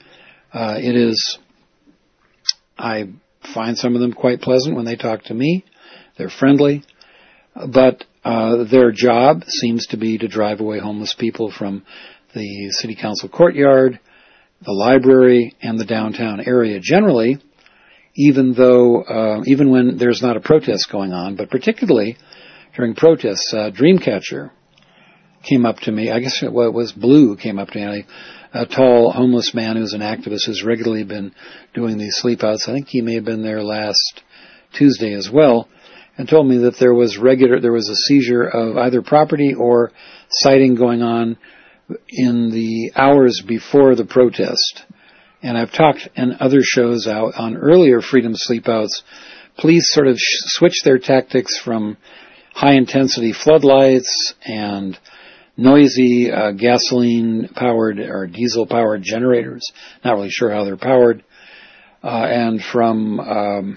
I find some of them quite pleasant when they talk to me. They're friendly. But their job seems to be to drive away homeless people from the city council courtyard, the library, and the downtown area generally, even when there's not a protest going on, but particularly during protests. Dreamcatcher came up to me. I guess it was Blue came up to me. A tall homeless man who's an activist who's regularly been doing these sleepouts. I think he may have been there last Tuesday as well, and told me that there was a seizure of either property or sighting going on in the hours before the protest. And I've talked in other shows out on earlier Freedom Sleepouts. Police sort of switched their tactics from high-intensity floodlights and noisy gasoline-powered or diesel-powered generators, not really sure how they're powered, and from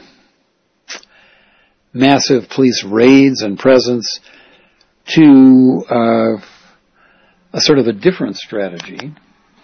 massive police raids and presence to a sort of a different strategy,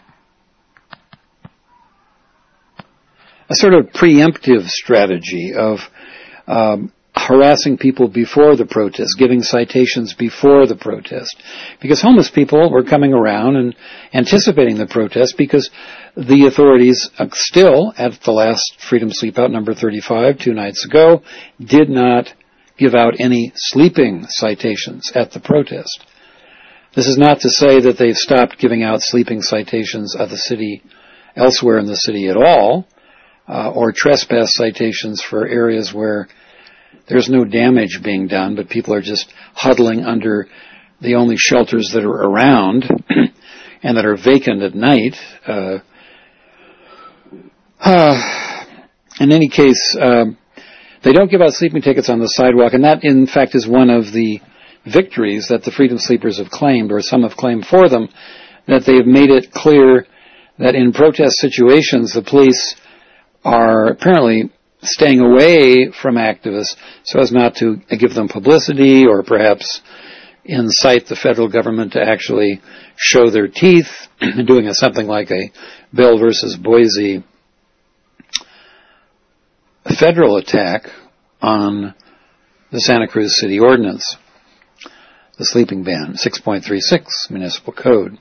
a sort of preemptive strategy of harassing people before the protest, giving citations before the protest. Because homeless people were coming around and anticipating the protest because the authorities still, at the last Freedom Sleepout number 35, 2 nights ago, did not give out any sleeping citations at the protest. This is not to say that they've stopped giving out sleeping citations at the city, elsewhere in the city at all, or trespass citations for areas where there's no damage being done, but people are just huddling under the only shelters that are around and that are vacant at night. In any case, they don't give out sleeping tickets on the sidewalk, and that, in fact, is one of the victories that the Freedom Sleepers have claimed, or some have claimed for them, that they have made it clear that in protest situations, the police are apparently staying away from activists so as not to give them publicity or perhaps incite the federal government to actually show their teeth, doing something like a Bell versus Boise federal attack on the Santa Cruz City Ordinance, the sleeping ban, 6.36 Municipal Code.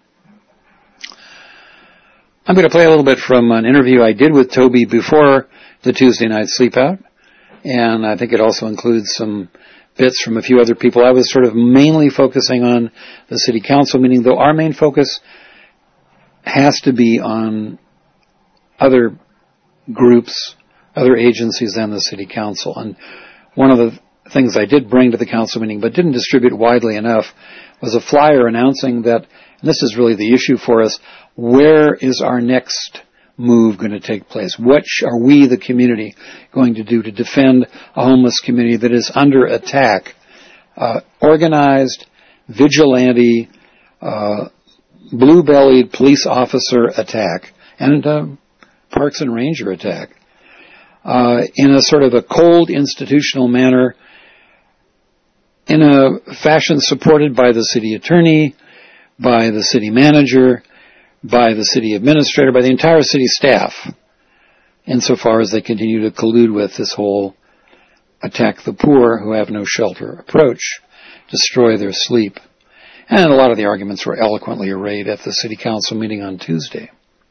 I'm going to play a little bit from an interview I did with Toby before the Tuesday night sleepout, and I think it also includes some bits from a few other people. I was sort of mainly focusing on the city council meeting, though our main focus has to be on other groups, other agencies than the city council. And one of the things I did bring to the council meeting but didn't distribute widely enough was a flyer announcing that, and this is really the issue for us, where is our next move going to take place? What are we, the community, going to do to defend a homeless community that is under attack? Organized, vigilante, blue-bellied police officer attack, and Parks and Ranger attack. In a sort of a cold institutional manner, in a fashion supported by the city attorney, by the city manager, by the city administrator, by the entire city staff, insofar as they continue to collude with this whole attack the poor who have no shelter approach, destroy their sleep. And a lot of the arguments were eloquently arrayed at the City Council meeting on Tuesday.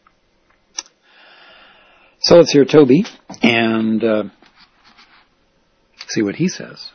So let's hear Toby and see what he says.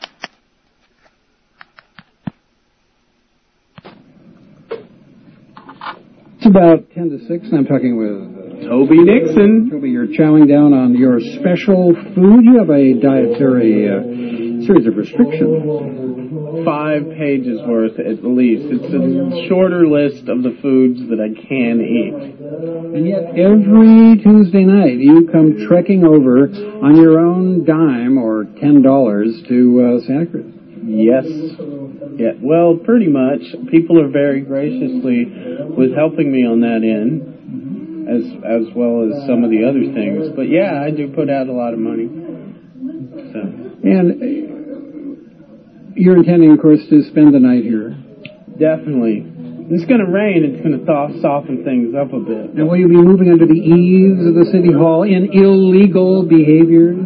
It's about 10 to 6, and I'm talking with Toby Nixon. Toby, you're chowing down on your special food. You have a dietary series of restrictions. 5 pages worth at least. It's a shorter list of the foods that I can eat. And yet every Tuesday night you come trekking over on your own dime or $10 to Santa Cruz. Yes. Yeah, well, pretty much. People are very graciously with helping me on that end, as well as some of the other things. But yeah, I do put out a lot of money. So. And you're intending, of course, to spend the night here. Definitely. It's going to rain. It's going to soften things up a bit. And will you be moving under the eaves of the City Hall in illegal behaviors?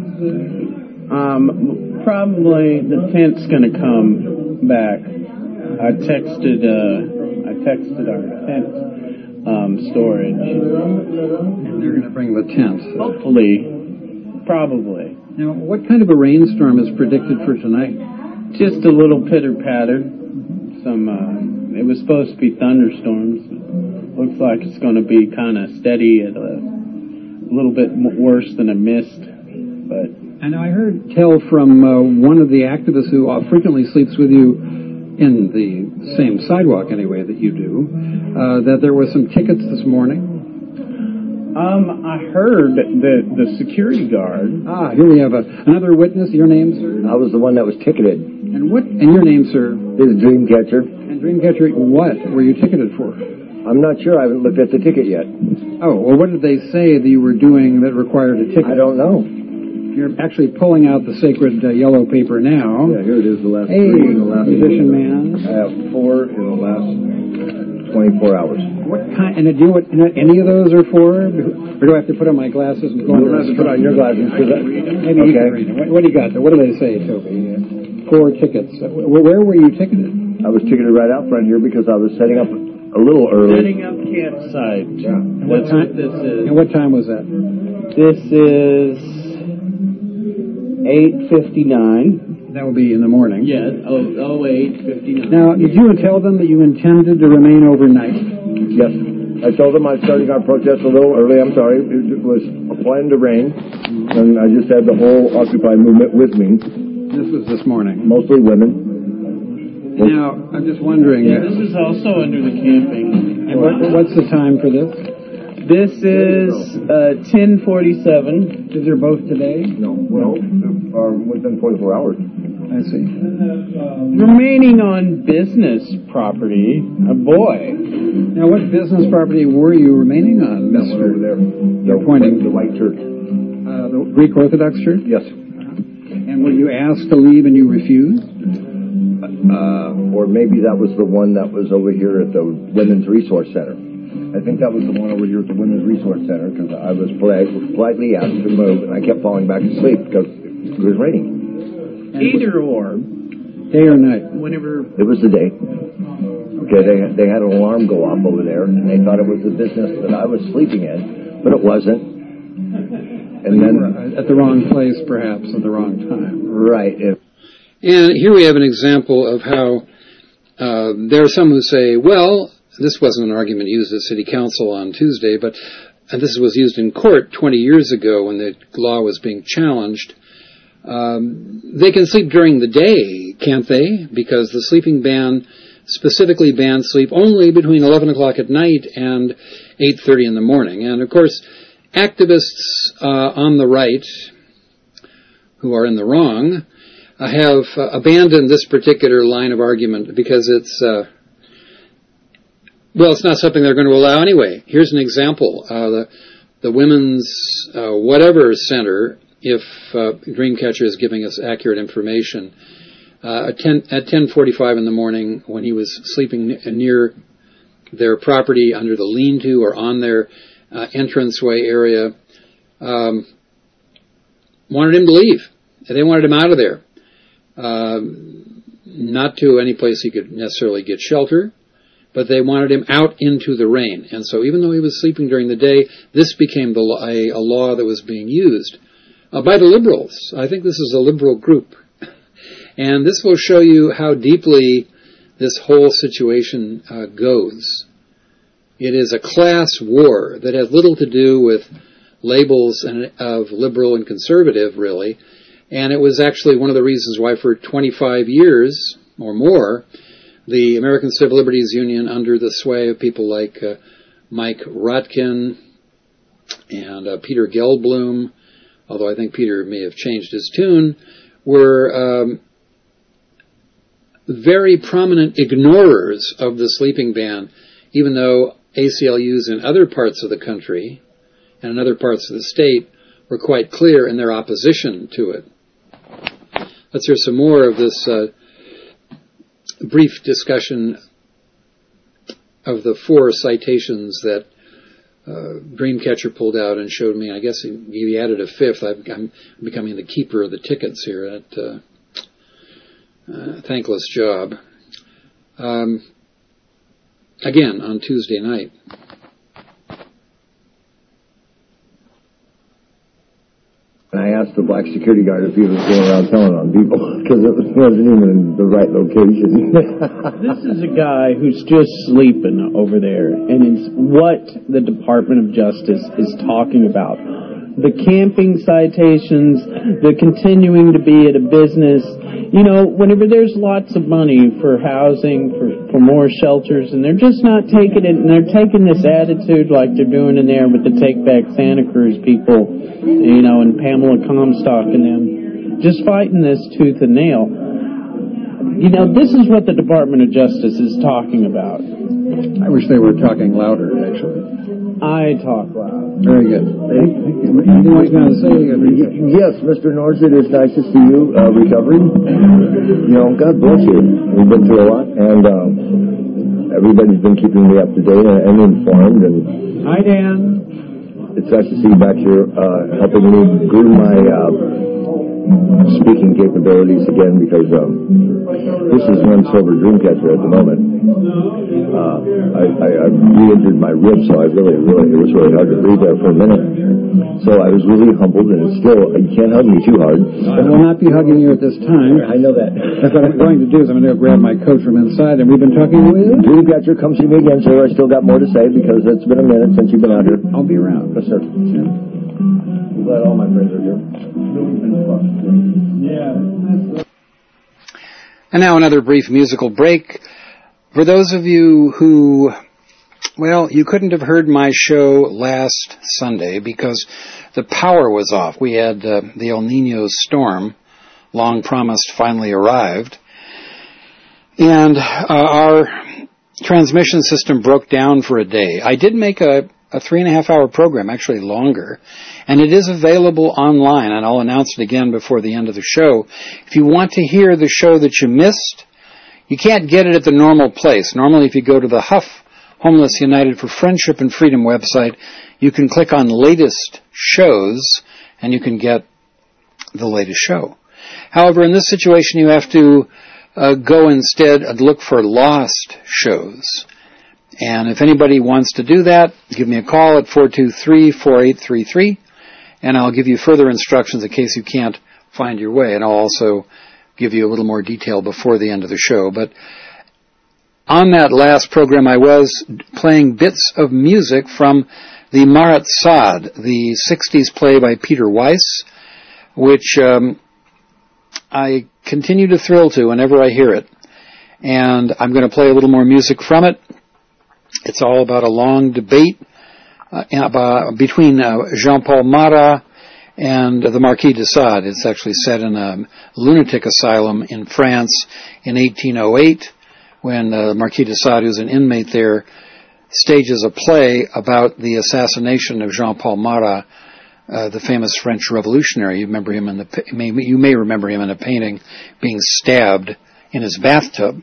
Probably the tent's going to come back. I texted our tent storage. And they're going to bring the tent. Hopefully. Probably. Now, what kind of a rainstorm is predicted for tonight? Just a little pitter-patter. It was supposed to be thunderstorms. Looks like it's going to be kind of steady at a little bit worse than a mist. But and I heard tell from one of the activists who frequently sleeps with you in the same sidewalk anyway that you do, that there were some tickets this morning. I heard that the security guard... here we have another witness. Your name, sir? I was the one that was ticketed. And your name, sir? Is Dreamcatcher. And Dreamcatcher, what were you ticketed for? I'm not sure. I haven't looked at the ticket yet. Oh, well, what did they say that you were doing that required a ticket? I don't know. You're actually pulling out the sacred yellow paper now. Yeah, here it is, the last three in the last musician man. I have 4 in the last 24 hours. What kind? And do you know what any of those are for? Or do I have to put on my glasses and go on? You don't have to put on your glasses. Maybe you can read it. What do you got there? What do they say, Toby? 4 tickets. Where were you ticketed? I was ticketed right out front here because I was setting up a little early. Setting up campsite. Yeah. And what time? This is. And what time was that? This is 8:59. That would be in the morning. Yes. 8:59. Now, did you tell them that you intended to remain overnight? Yes. I told them I was starting our protest a little early. I'm sorry. It was planning to rain. And I just had the whole Occupy movement with me. This was this morning. Mostly women. Now, I'm just wondering... Yeah, this is also under the camping. And what's the time for this? This is 10:47. Is there both today? No. Well, within 24 hours. I see. Remaining on business property, a boy. Now, what business property were you remaining on, Mr.? Over there. You're pointing. The White Church. The Greek Orthodox Church? Yes. And were you asked to leave and you refused? Or maybe that was the one that was over here at the Women's Resource Center. I think that was the one over here at the Women's Resource Center because I was politely asked to move and I kept falling back asleep because it was raining. Either or. Day or night? Whenever. It was the day. Okay, they had an alarm go off over there and they thought it was the business that I was sleeping in, but it wasn't. And then at the wrong place, perhaps, at the wrong time. Right. And here we have an example of how there are some who say, well, this wasn't an argument used at City Council on Tuesday, but this was used in court 20 years ago when the law was being challenged. They can sleep during the day, can't they? Because the sleeping ban specifically bans sleep only between 11 o'clock at night and 8:30 in the morning. And, of course, activists on the right, who are in the wrong, have abandoned this particular line of argument because it's not something they're going to allow anyway. Here's an example. The Women's Whatever Center, if Dreamcatcher is giving us accurate information, at 10:45 in the morning when he was sleeping near their property under the lean-to or on their entranceway area, wanted him to leave. They wanted him out of there. Not to any place he could necessarily get shelter, but they wanted him out into the rain. And so even though he was sleeping during the day, this became a law that was being used by the liberals. I think this is a liberal group. And this will show you how deeply this whole situation goes. It is a class war that has little to do with labels of liberal and conservative, really. And it was actually one of the reasons why for 25 years or more, the American Civil Liberties Union, under the sway of people like Mike Rotkin and Peter Gelblum, although I think Peter may have changed his tune, were very prominent ignorers of the sleeping ban, even though ACLUs in other parts of the country and in other parts of the state were quite clear in their opposition to it. Let's hear some more of this brief discussion of the 4 citations that Dreamcatcher pulled out and showed me. I guess he added a 5th. I'm becoming the keeper of the tickets here at thankless job. Again, on Tuesday night. And I asked the black security guard if he was going around telling on people, because it wasn't even in the right location. This is a guy who's just sleeping over there, and it's what the Department of Justice is talking about. The camping citations, the continuing to be at a business. You know, whenever there's lots of money for housing, for more shelters, and they're just not taking it, and they're taking this attitude like they're doing in there with the Take Back Santa Cruz people, you know, and Pamela Comstock and them, just fighting this tooth and nail. You know, this is what the Department of Justice is talking about. I wish they were talking louder, actually. I talk loud. Very good. Anything you want to say? Yes, Mr. Norris, it is nice to see you recovering. You know, God bless you. We've been through a lot, and everybody's been keeping me up to date and informed. And hi, Dan. It's nice to see you back here helping me groom my speaking capabilities again, because this is one silver Dreamcatcher at the moment. I re-injured my ribs, so it was really hard to breathe there for a minute. So I was really humbled, and still, you can't hug me too hard. I will not be hugging you at this time. I know that. What I'm going to do is I'm going to grab my coat from inside, and we've been talking with Dreamcatcher, come see me again, sir. I still got more to say, because it's been a minute since you've been out here. I'll be around. Yes, sir. Yeah. I'm glad all my friends are here. And now another brief musical break. For those of you who, well, you couldn't have heard my show last Sunday because the power was off. We had the El Nino storm, long promised, finally arrived. And our transmission system broke down for a day. I did make a 3.5-hour program, actually longer, and it is available online, and I'll announce it again before the end of the show. If you want to hear the show that you missed, you can't get it at the normal place. Normally, if you go to the Huff Homeless United for Friendship and Freedom website, you can click on Latest Shows, and you can get the latest show. However, in this situation, you have to go instead and look for lost shows. And if anybody wants to do that, give me a call at 423-4833, and I'll give you further instructions in case you can't find your way. And I'll also give you a little more detail before the end of the show. But on that last program, I was playing bits of music from the Marat Sade, the 60s play by Peter Weiss, which I continue to thrill to whenever I hear it. And I'm going to play a little more music from it. It's all about a long debate between Jean-Paul Marat and the Marquis de Sade. It's actually set in a lunatic asylum in France in 1808, when the Marquis de Sade, who's an inmate there, stages a play about the assassination of Jean-Paul Marat, the famous French revolutionary. You remember him you may remember him in a painting being stabbed in his bathtub.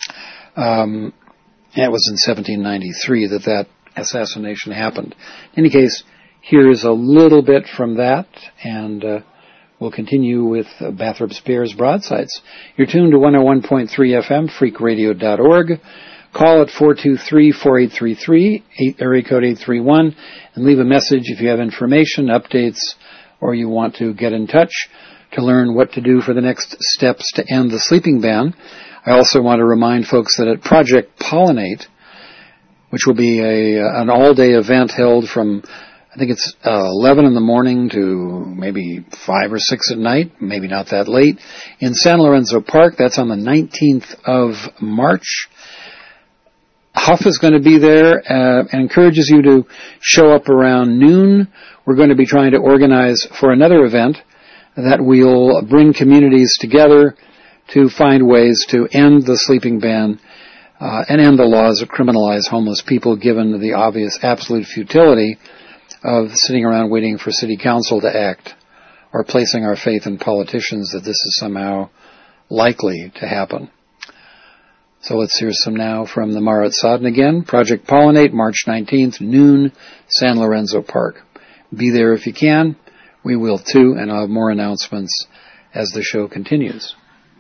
It was in 1793 that assassination happened. In any case, here's a little bit from that, and we'll continue with Bathurst Bears Broadsides. You're tuned to 101.3 FM, freakradio.org. call at 423-4833, area code 831, and leave a message if you have information, updates, or you want to get in touch to learn what to do for the next steps to end the sleeping ban. I also want to remind folks that at Project Pollinate, which will be an all-day event held from, I think it's 11 in the morning to maybe 5 or 6 at night, maybe not that late, in San Lorenzo Park. That's on the 19th of March. Huff is going to be there and encourages you to show up around noon. We're going to be trying to organize for another event that will bring communities together to find ways to end the sleeping ban and end the laws that criminalize homeless people, given the obvious absolute futility of sitting around waiting for city council to act or placing our faith in politicians that this is somehow likely to happen. So let's hear some now from the Marat Sodden again. Project Pollinate, March 19th, noon, San Lorenzo Park. Be there if you can. We will too, and I'll have more announcements as the show continues.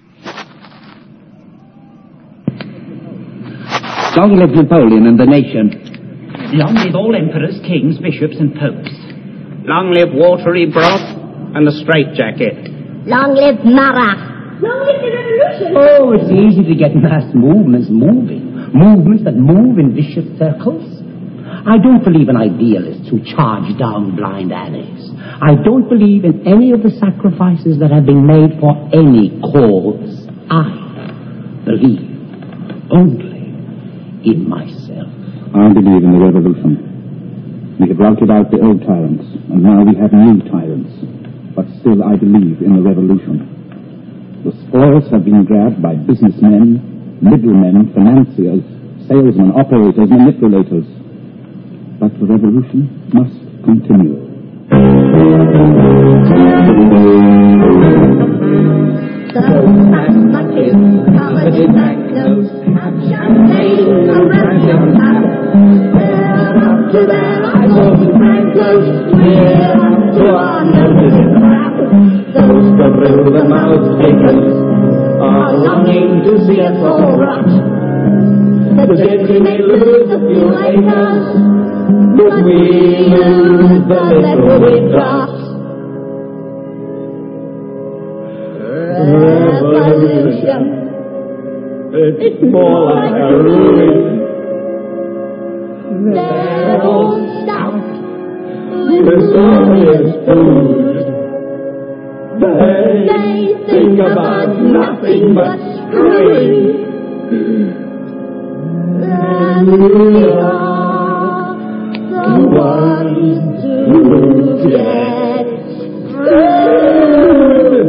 Long live Napoleon and the nation. Long live all emperors, kings, bishops and popes. Long live watery broth and the straitjacket. Long live Marat. Long live the revolution. Oh, it's easy to get mass movements moving. Movements that move in vicious circles. I don't believe in idealists who charge down blind alleys. I don't believe in any of the sacrifices that have been made for any cause. I believe only in myself. I believe in the revolution. We have routed out the old tyrants, and now we have new tyrants. But still I believe in the revolution. The spoils have been grabbed by businessmen, middlemen, financiers, salesmen, operators, manipulators. But the revolution must continue. Those gorilla-mouthed pickers are longing to see us all rot. The gentry may lose a few acres, but we lose the little we got. Revolution, it's more like a ruin. They're all stout, glorious food. They think about nothing but screwing. And we are the ones who get screwed.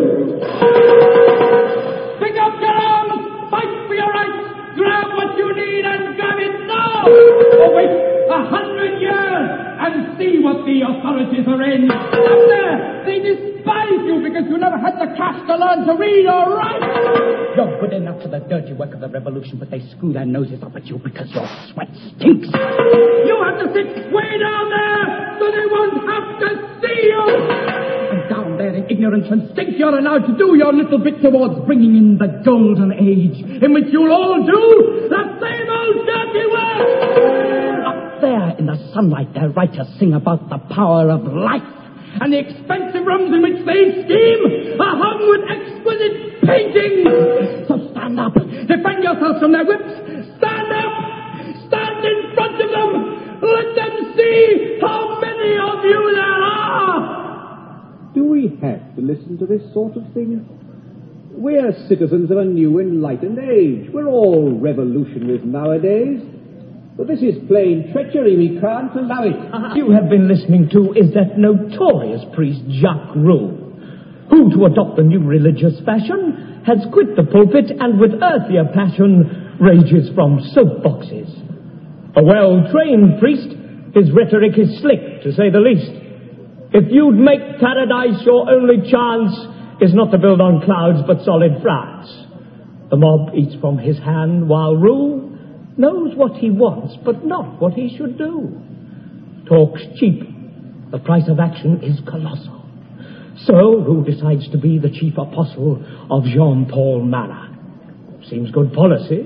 Pick up your arms, fight for your rights, grab what you need and grab it now. Or wait 100 years and see what the authorities are in. Up there, they despise you because you never had the cash to learn to read or write. You're good enough for the dirty work of the revolution, but they screw their noses up at you because your sweat stinks. You have to sit way down there so they won't have to see you. And down there in ignorance and stink, you're allowed to do your little bit towards bringing in the golden age, in which you'll all do the same old dirty work. Up there in the sunlight, their writers sing about the power of life. And the expensive rooms in which they scheme are hung with exquisite paintings. So stand up, defend yourselves from their whips. Stand up, stand in front of them. Let them see how many of you there are. Do we have to listen to this sort of thing? We're citizens of a new enlightened age. We're all revolutionaries nowadays. But this is plain treachery. We can't allow it. You have been listening to is that notorious priest Jacques Roux, who, to adopt the new religious fashion, has quit the pulpit and with earthlier passion rages from soapboxes. A well-trained priest, his rhetoric is slick, to say the least. If you'd make paradise your only chance is not to build on clouds but solid flats. The mob eats from his hand while Roux knows what he wants, but not what he should do. Talks cheap. The price of action is colossal. So, Roux decides to be the chief apostle of Jean-Paul Marat. Seems good policy.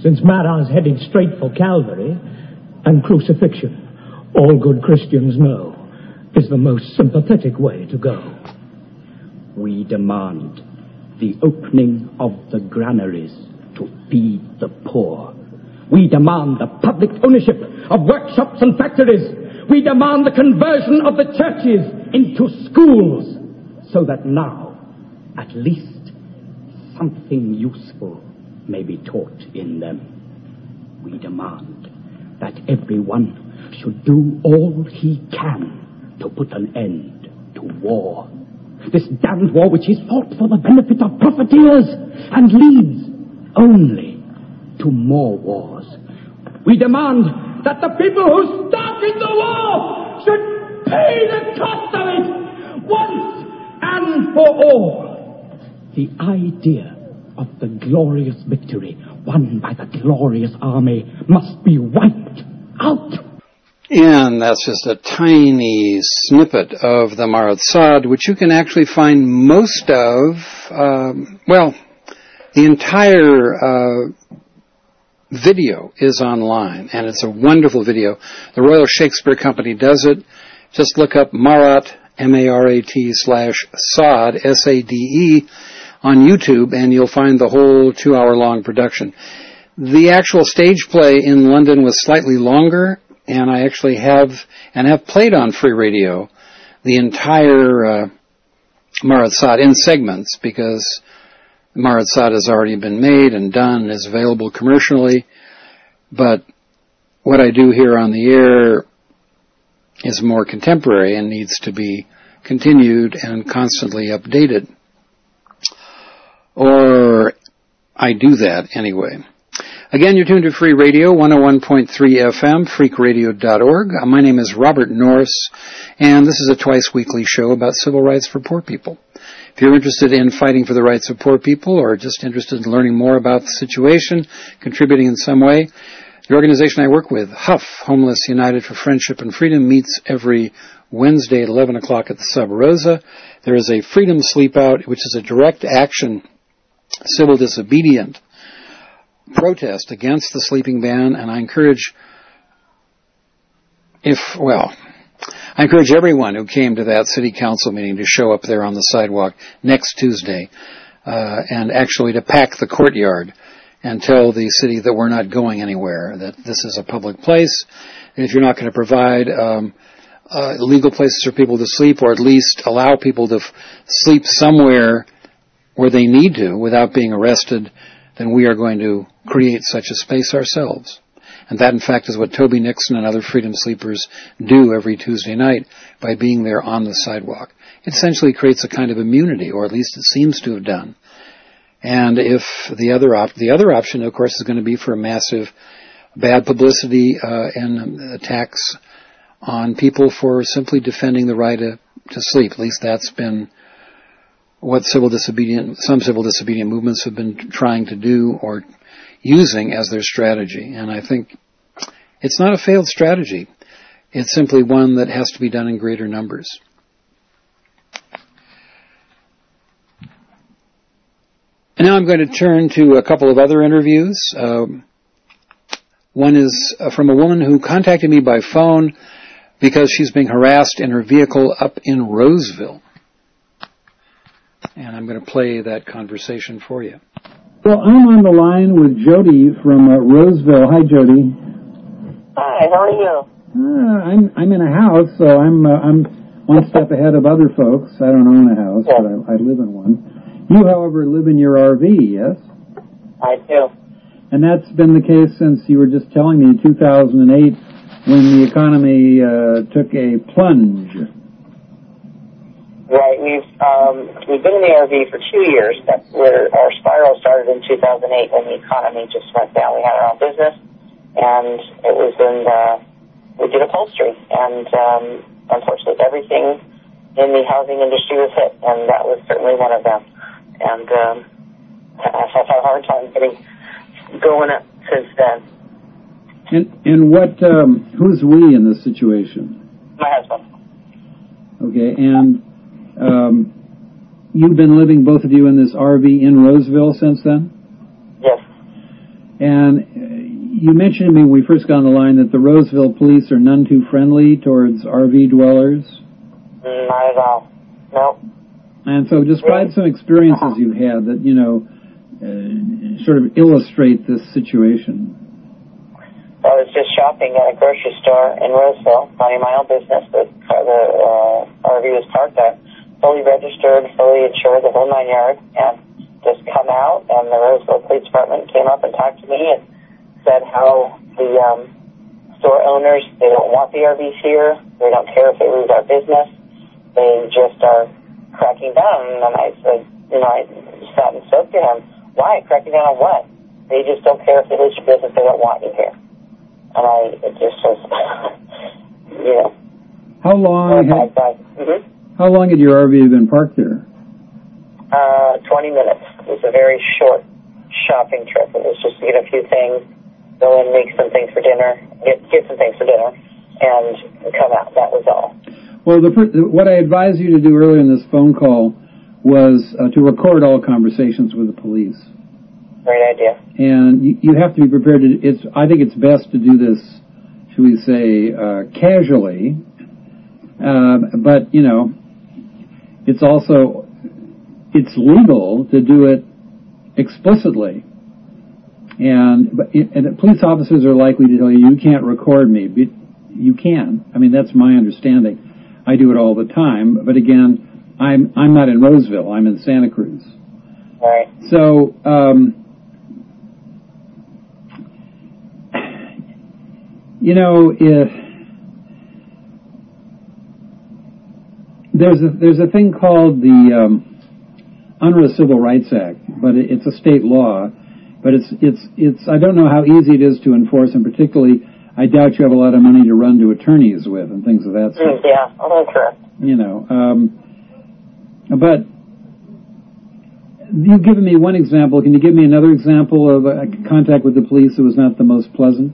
since Marat's headed straight for Calvary, and crucifixion, all good Christians know, is the most sympathetic way to go. We demand the opening of the granaries to feed the poor. We demand the public ownership of workshops and factories. We demand the conversion of the churches into schools, so that now, at least, something useful may be taught in them. We demand that everyone should do all he can to put an end to war. This damned war which is fought for the benefit of profiteers and leads only to more wars. We demand that the people who started the war should pay the cost of it once and for all. The idea of the glorious victory won by the glorious army must be wiped out. And that's just a tiny snippet of the Marat Sod, which you can actually find most of, the entire video is online, and it's a wonderful video. The Royal Shakespeare Company does it. Just look up Marat, MARAT/Sod, SADE, on YouTube, and you'll find the whole 2-hour-long production. The actual stage play in London was slightly longer, and I actually have played on free radio the entire Marat Sod in segments, because Marat Sod has already been made and done and is available commercially. But what I do here on the air is more contemporary and needs to be continued and constantly updated. Or I do that anyway. Again, you're tuned to Free Radio, 101.3 FM, freakradio.org. My name is Robert Norris, and this is a twice-weekly show about civil rights for poor people. If you're interested in fighting for the rights of poor people, or just interested in learning more about the situation, contributing in some way, the organization I work with, HUF, Homeless United for Friendship and Freedom, meets every Wednesday at 11 o'clock at the Sub Rosa. There is a Freedom Sleepout, which is a direct action, civil disobedient protest against the sleeping ban, and I encourage everyone who came to that city council meeting to show up there on the sidewalk next Tuesday, and actually to pack the courtyard and tell the city that we're not going anywhere, that this is a public place, and if you're not going to provide legal places for people to sleep, or at least allow people to sleep somewhere where they need to without being arrested, then we are going to create such a space ourselves. And that, in fact, is what Toby Nixon and other freedom sleepers do every Tuesday night by being there on the sidewalk. It essentially creates a kind of immunity, or at least it seems to have done. And if the other option, of course, is going to be for massive bad publicity and attacks on people for simply defending the right to sleep. At least that's been what some civil disobedient movements have been trying to do or using as their strategy. And I think it's not a failed strategy. It's simply one that has to be done in greater numbers. And now I'm going to turn to a couple of other interviews. One is from a woman who contacted me by phone because she's being harassed in her vehicle up in Roseville. And I'm going to play that conversation for you. Well, I'm on the line with Jody from Roseville. Hi, Jody. Hi, how are you? I'm in a house, so I'm one step ahead of other folks. I don't own a house, but I live in one. You, however, live in your RV, yes? I do. And that's been the case since you were just telling me 2008, when the economy took a plunge. Right. We've been in the RV for 2 years. That's where our spiral started in 2008 when the economy just went down. We had our own business, and it was we did upholstery, and unfortunately everything in the housing industry was hit, and that was certainly one of them. And I've had a hard time getting going up since then. And what? Who's we in this situation? My husband. Okay, and you've been living, both of you, in this RV in Roseville since then? Yes. And you mentioned to me when we first got on the line that the Roseville police are none too friendly towards RV dwellers. Not at all. No. And so describe some experiences you've had that, sort of illustrate this situation. I was just shopping at a grocery store in Roseville, minding my own business. The RV was parked there, fully registered, fully insured, the whole 9 yards, and just come out, and the Roseville Police Department came up and talked to me and said how the store owners, they don't want the RVs here, they don't care if they lose our business, they just are cracking down. And I said, I sat and spoke to him, why? Cracking down on what? They just don't care if they lose your business, they don't want you here. And it just was, How long had your RV been parked there? 20 minutes. It was a very short shopping trip. It was just to get a few things, go in, make some things for dinner, get some things for dinner, and come out. That was all. Well, what I advised you to do earlier in this phone call was to record all conversations with the police. Great idea. And you have to be prepared to. I think it's best to do this, should we say, casually. But it's legal to do it explicitly. And police officers are likely to tell you can't record me, but you can. I mean, that's my understanding. I do it all the time. But again, I'm not in Roseville. I'm in Santa Cruz. Right. So. If there's a thing called the Unruh Civil Rights Act, but it's a state law. But it's I don't know how easy it is to enforce, and particularly I doubt you have a lot of money to run to attorneys with and things of that sort. Yeah, that's correct. But you've given me one example. Can you give me another example of a contact with the police that was not the most pleasant?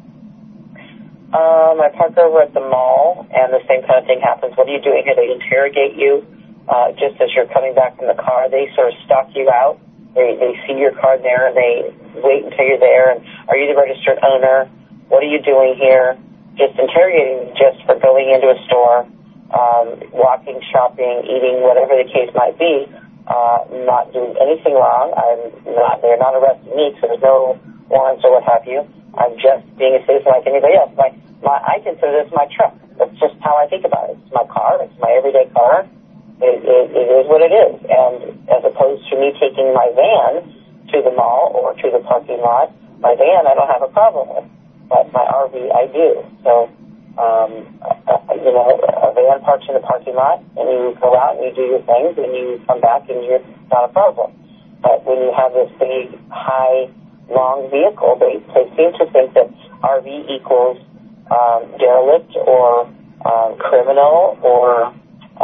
I park over at the mall, and the same kind of thing happens. What are you doing here? They interrogate you just as you're coming back from the car. They sort of stalk you out. They see your card there, and they wait until you're there. And are you the registered owner? What are you doing here? Just interrogating you just for going into a store, walking, shopping, eating, whatever the case might be. Not doing anything wrong. They're not arresting me, so there's no warrants or what have you. I'm just being a citizen like anybody else. I consider this my truck. That's just how I think about it. It's my car. It's my everyday car. It is what it is. And as opposed to me taking my van to the mall or to the parking lot, my van I don't have a problem with. But my RV I do. So, a van parks in the parking lot, and you go out and you do your things, and you come back and you're not a problem. But when you have this big, high, long vehicle, they seem to think that RV equals derelict or criminal or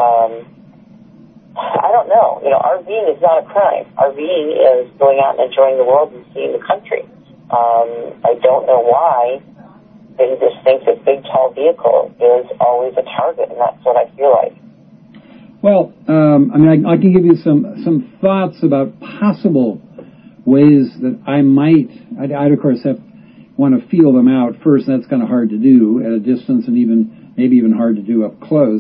I don't know. RVing is not a crime. RVing is going out and enjoying the world and seeing the country. I don't know why they just think that big, tall vehicle is always a target, and that's what I feel like. Well, I can give you some thoughts about possible ways that I'd of course want to feel them out first, and that's kind of hard to do at a distance, and maybe even hard to do up close.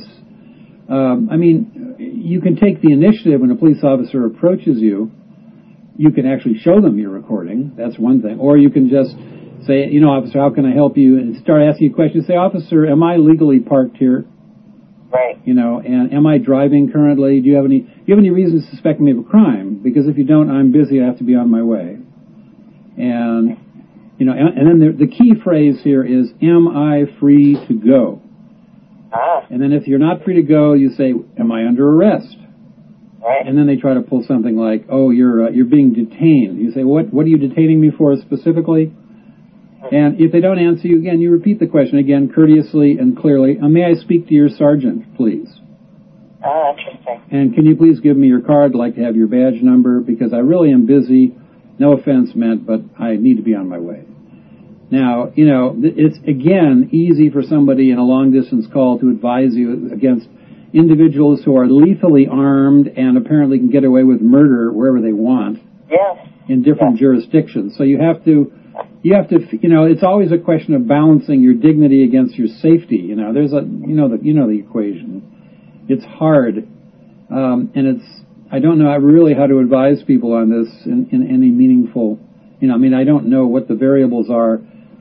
You can take the initiative when a police officer approaches you. You can actually show them your recording. That's one thing. Or you can just say, officer, how can I help you? And start asking you questions. Say, officer, am I legally parked here? Right. And am I driving currently? Do you have any reason to suspect me of a crime? Because if you don't, I'm busy. I have to be on my way. And then the key phrase here is, am I free to go? And then if you're not free to go, you say, am I under arrest? Right. And then they try to pull something like, oh, you're being detained. You say, what are you detaining me for specifically? And if they don't answer you again, you repeat the question again, courteously and clearly. May I speak to your sergeant, please? Interesting. And can you please give me your card? I'd like to have your badge number because I really am busy. No offense meant, but I need to be on my way. Now, it's, again, easy for somebody in a long-distance call to advise you against individuals who are lethally armed and apparently can get away with murder wherever they want. Yes. In different jurisdictions. So you have to you have to, it's always a question of balancing your dignity against your safety. There's the equation. It's hard, and I don't know really how to advise people on this in any meaningful. I don't know what the variables are.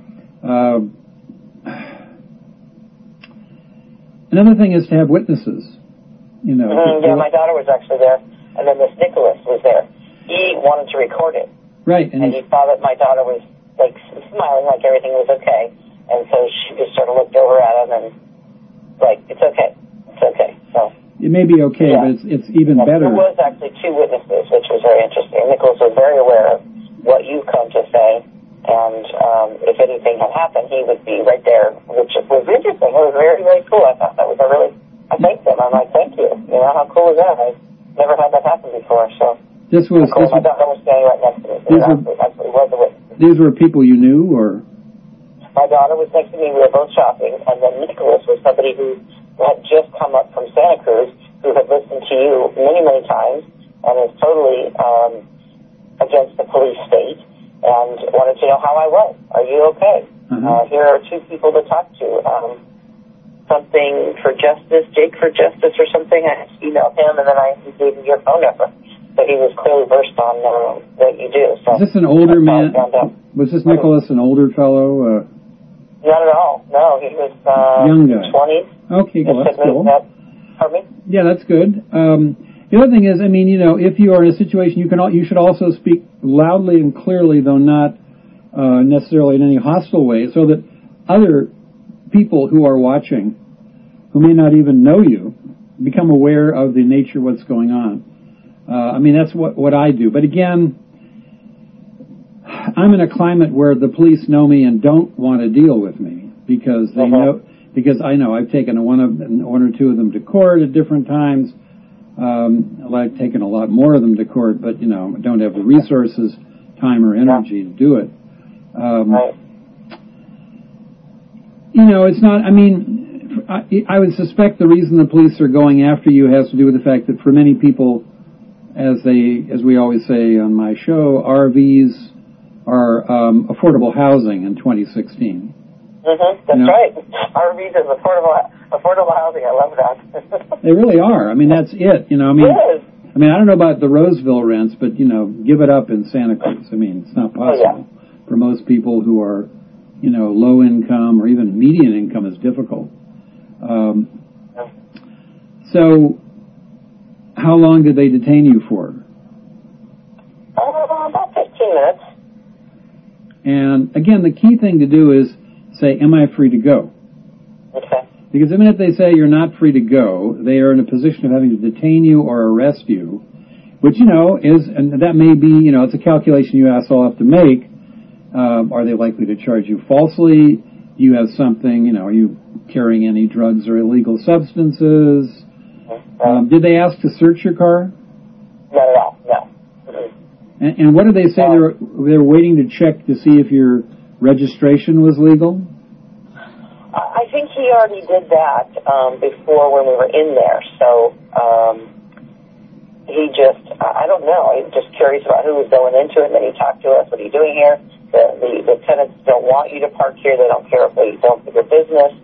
Another thing is to have witnesses. Yeah, my daughter was actually there, and then this Nicholas was there. He wanted to record it. Right, and he saw that my daughter was smiling like everything was okay, and so she just sort of looked over at him and it's okay. So it may be okay, but it's even better. There was actually two witnesses, which was very interesting. Nicholas was very aware of what you've come to say, and if anything had happened, he would be right there, which was interesting. It was very, very cool. I thought that was I thanked them. I'm like, thank you. How cool is that? I've never had that happen before. So my daughter was standing right next to me. These were people you knew, or? My daughter was next to me. We were both shopping, and then Nicholas was somebody who had just come up from Santa Cruz, who had listened to you many, many times, and is totally against the police state, and wanted to know how I was. Are you okay? Here are two people to talk to. Something for justice, Jake for justice, or something. I emailed him, and then he gave me your phone number. So he was clearly versed on what you do. So is this an older man? Was this Nicholas an older fellow? Not at all. No, he was young guy. 20s. Okay, well, that's cool. Pardon me? Yeah, that's good. The other thing is, if you are in a situation, you should also speak loudly and clearly, though not necessarily in any hostile way, so that other people who are watching, who may not even know you, become aware of the nature of what's going on. That's what I do. But again, I'm in a climate where the police know me and don't want to deal with me because they know, because I know I've taken one or two of them to court at different times. I've taken a lot more of them to court, but don't have the resources, time, or energy to do it. It's not. I would suspect the reason the police are going after you has to do with the fact that for many people, as we always say on my show, RVs are affordable housing in 2016. That's right. RVs is affordable housing. I love that. They really are. That's it. I don't know about the Roseville rents, but give it up in Santa Cruz. It's not possible for most people who are, low income or even median income is difficult. So, how long did they detain you for? About 15 minutes. And again, the key thing to do is say, am I free to go? Okay. Because the minute they say you're not free to go, they are in a position of having to detain you or arrest you, which, and that may be, it's a calculation you also have to make. Are they likely to charge you falsely? Do you have something, are you carrying any drugs or illegal substances? Did they ask to search your car? Not at all, no. And what did they say? They were waiting to check to see if your registration was legal? I think he already did that before when we were in there. So he just, I don't know. He's just curious about who was going into it. And then he talked to us. What are you doing here? The tenants don't want you to park here. They don't care if we don't do your business.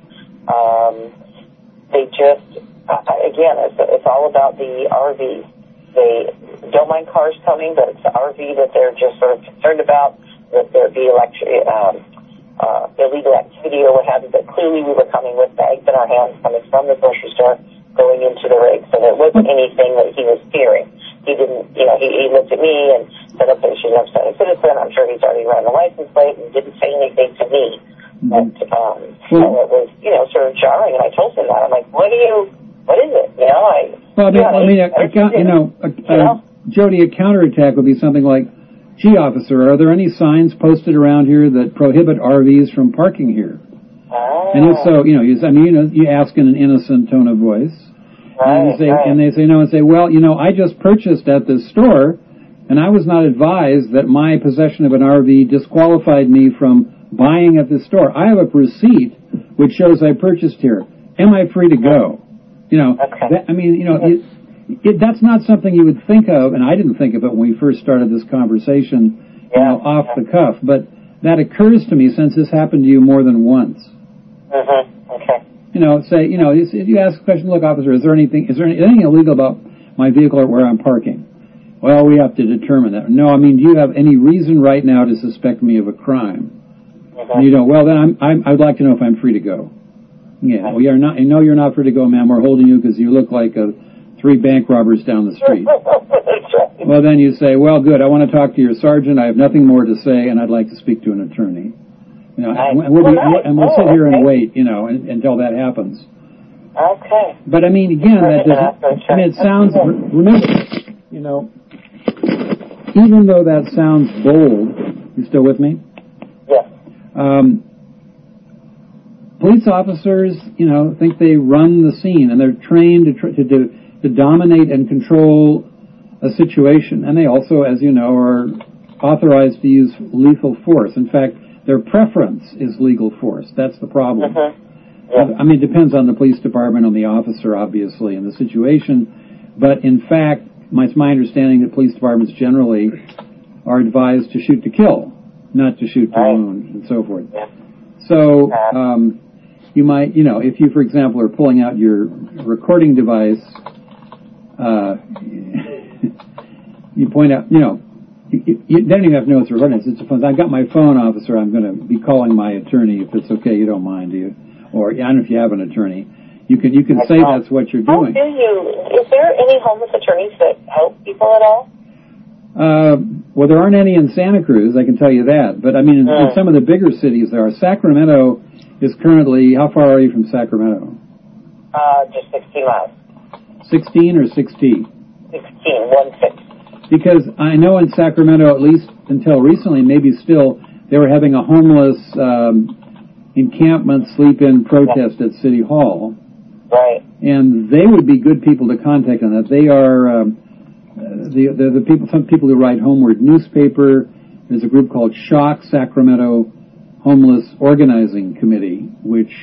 They just, again, it's all about the RV. They don't mind cars coming, but it's the RV that they're just sort of concerned about, that there be illegal activity or what have you. But clearly we were coming with bags in our hands, coming from the grocery store, going into the rig. So there wasn't anything that he was fearing. He didn't, he looked at me and said, okay, she's an upstanding citizen. I'm sure he's already ran the license plate and didn't say anything to me. But, so it was, sort of jarring. And I told him that. I'm like, what is it? Jody, a counterattack would be something like, gee, officer, are there any signs posted around here that prohibit RVs from parking here? And if so, you ask in an innocent tone of voice. And they say no, and say, well, I just purchased at this store, and I was not advised that my possession of an RV disqualified me from buying at this store. I have a receipt which shows I purchased here. Am I free to go? That's not something you would think of, and I didn't think of it when we first started this conversation, off the cuff. But that occurs to me since this happened to you more than once. Okay. Say, if you ask a question, look, officer, is there anything illegal about my vehicle or where I'm parking? Well, we have to determine that. No, I mean, do you have any reason right now to suspect me of a crime? And you don't. Well, then I'd like to know if I'm free to go. Yeah. Well, you're not. No, you're not free to go, ma'am. We're holding you because you look like 3 bank robbers down the street. Well, then you say, well, good. I want to talk to your sergeant. I have nothing more to say, and I'd like to speak to an attorney. And we'll sit here and wait, until that happens. Okay. But I mean, again, that doesn't. I mean, it sounds. Remember, even though that sounds bold, you still with me? Yes. Police officers, think they run the scene, and they're trained to dominate and control a situation. And they also, as you know, are authorized to use lethal force. In fact, their preference is legal force. That's the problem. I mean, it depends on the police department, on the officer, obviously, and the situation. But in fact, it's my understanding that police departments generally are advised to shoot to kill, not to shoot to wound, and so forth. So you might, if you, for example, are pulling out your recording device, you point out, you don't even have to know it's recording. It's a phone. I've got my phone, officer. I'm going to be calling my attorney if it's okay. You don't mind, do you? Or I don't know if you have an attorney. You can say that's what you're doing. Is there any homeless attorneys that help people at all? Well, there aren't any in Santa Cruz, I can tell you that. But I mean, in some of the bigger cities there are. Sacramento is currently, how far are you from Sacramento? Just 16 miles. 16 or 60? 16. Because I know in Sacramento, at least until recently, maybe still, they were having a homeless encampment sleep-in protest at City Hall. Right. And they would be good people to contact on that. They are the people, some people who write Homeward newspaper. There's a group called SHOCK, Sacramento Homeless Organizing Committee, which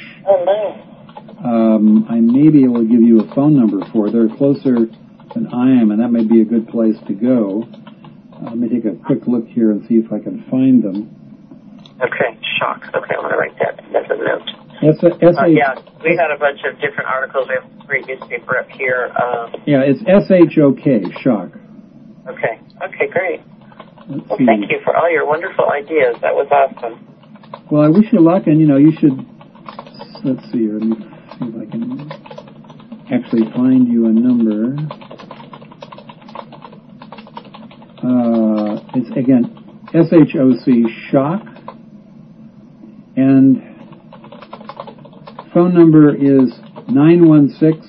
I may be able to give you a phone number for. They're closer than I am, and that may be a good place to go. Let me take a quick look here and see if I can find them. Okay, SHOCK. Okay, I'm going to write that. That's a note. Yeah, we had a bunch of different articles. We have a great newspaper up here. Yeah, it's SHOK, SHOCK. Okay, great. Well, thank you for all your wonderful ideas. That was awesome. Well, I wish you luck, and you should. Let's see here. Let me see if I can actually find you a number. It's again SHOC, SHOCK, and phone number is 916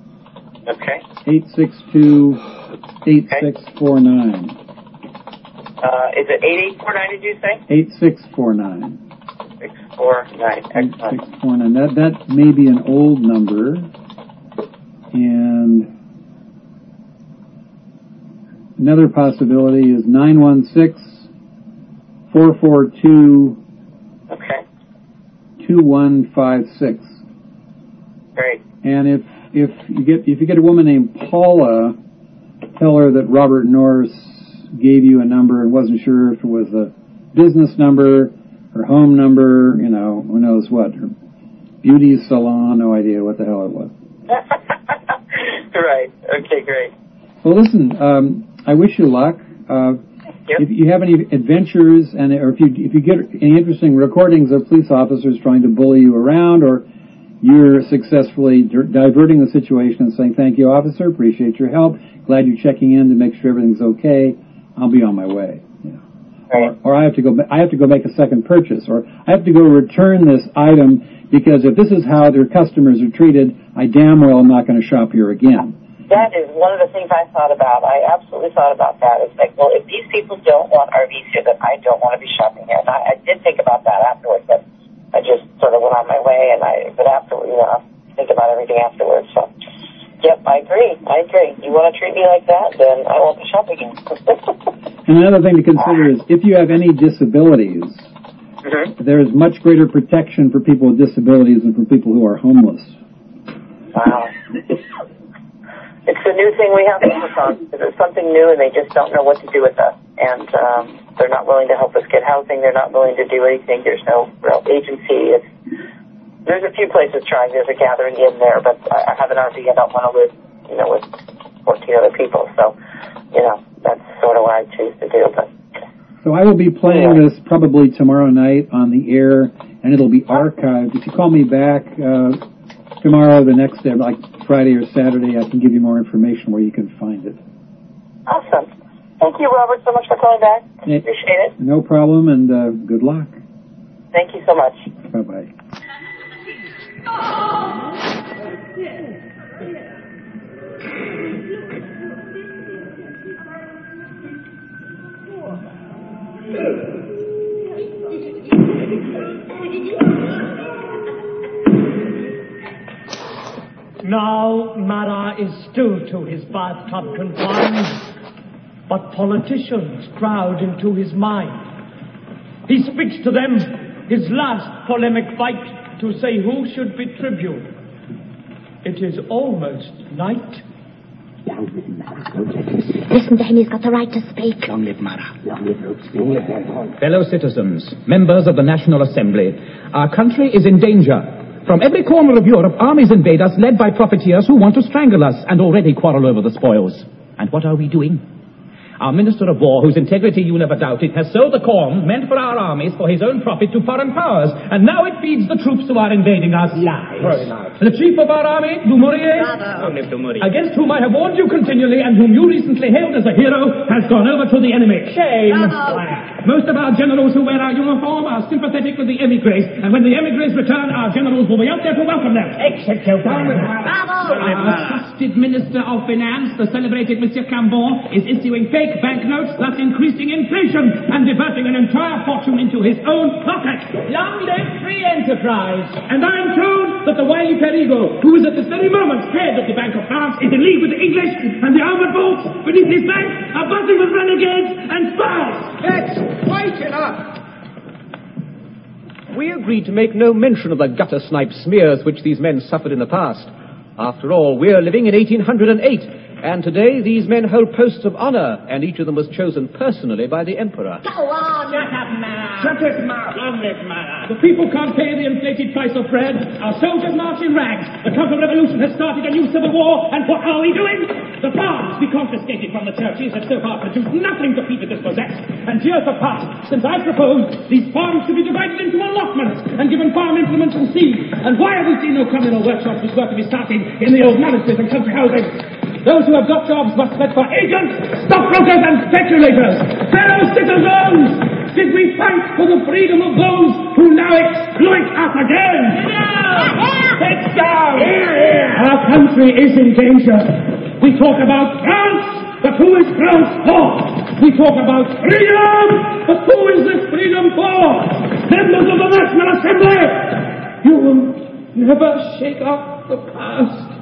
862 8649. Is it 8849, did you say? 8649. 649. Excellent. 649. That may be an old number. And another possibility is 916-442 2156. Great. And if you get a woman named Paula, tell her that Robert Norris gave you a number and wasn't sure if it was a business number, her home number, who knows what, her beauty salon, no idea what the hell it was. Right. Okay, great. Well, listen, I wish you luck. If you have any adventures, or if you get any interesting recordings of police officers trying to bully you around, or you're successfully diverting the situation and saying, thank you, officer, appreciate your help, glad you're checking in to make sure everything's okay, I'll be on my way. Right. Or I have to go make a second purchase, or I have to go return this item, because if this is how their customers are treated, I damn well am not going to shop here again. That is one of the things I thought about. I absolutely thought about that. It's like, well, if these people don't want RVs here, then I don't want to be shopping here. And I did think about that afterwards, but I just sort of went on my way, but afterwards, think about everything afterwards. So, yep, I agree. You want to treat me like that, then I won't be shopping again. And another thing to consider is if you have any disabilities, there is much greater protection for people with disabilities than for people who are homeless. Wow. It's a new thing we have to work on, because it's something new and they just don't know what to do with us. And They're not willing to help us get housing. They're not willing to do anything. There's no real agency. There's a few places trying. There's a gathering in there, but I have an RV. I don't want to live, with 14 other people. So, that's sort of what I choose to do. But so I will be playing this probably tomorrow night on the air, and it'll be archived. If you call me back tomorrow, the next day, like Friday or Saturday, I can give you more information where you can find it. Awesome. Thank you, Robert, so much for calling back. Appreciate it. No problem, and good luck. Thank you so much. Bye-bye. Now Marat is still to his bathtub confined, but politicians crowd into his mind. He speaks to them, his last polemic fight, to say who should be tribune. It is almost night. Listen to him, he's got the right to speak. Long live Marat. Long live Robespierre. Fellow citizens, members of the National Assembly, our country is in danger. From every corner of Europe, armies invade us, led by profiteers who want to strangle us and already quarrel over the spoils. And what are we doing? Our Minister of War, whose integrity you never doubted, has sold the corn meant for our armies for his own profit to foreign powers, and now it feeds the troops who are invading us. Lies. Very nice. The chief of our army, Dumouriez, against whom I have warned you continually and whom you recently hailed as a hero, has gone over to the enemy. Shame. Most of our generals who wear our uniform are sympathetic with the emigres, and when the emigres return, our generals will be out there to welcome them. Execute. Our trusted Minister of Finance, the celebrated Monsieur Cambon, is issuing fake banknotes, thus increasing inflation and diverting an entire fortune into his own pocket. Long live free enterprise. And I am told that the wily Perigo, who is at this very moment head of the Bank of France, is in league with the English, and the armored bolts beneath his bank are buzzing with renegades and spies. That's quite enough. We agreed to make no mention of the gutter-snipe smears which these men suffered in the past. After all, we're living in 1808. And today, these men hold posts of honor, and each of them was chosen personally by the emperor. Go on! Shut up, Marat! Shut his mouth! Long live Marat! The people can't pay the inflated price of bread. Our soldiers march in rags. The counter-revolution has started a new civil war, and what are we doing? The farms we confiscated from the churches have so far produced nothing to feed the dispossessed. And years have passed since I proposed these farms should be divided into allotments and given farm implements and seed. And why have we seen no communal workshops which were to be starting in the old monasteries and country houses? Those who have got jobs must let for agents, stockbrokers, and speculators. Fellow citizens, did we fight for the freedom of those who now exploit us again? Sit down! Our country is in danger. We talk about France, but who is France for? We talk about freedom, but who is this freedom for? Members of the National Assembly, you will never shake off the past.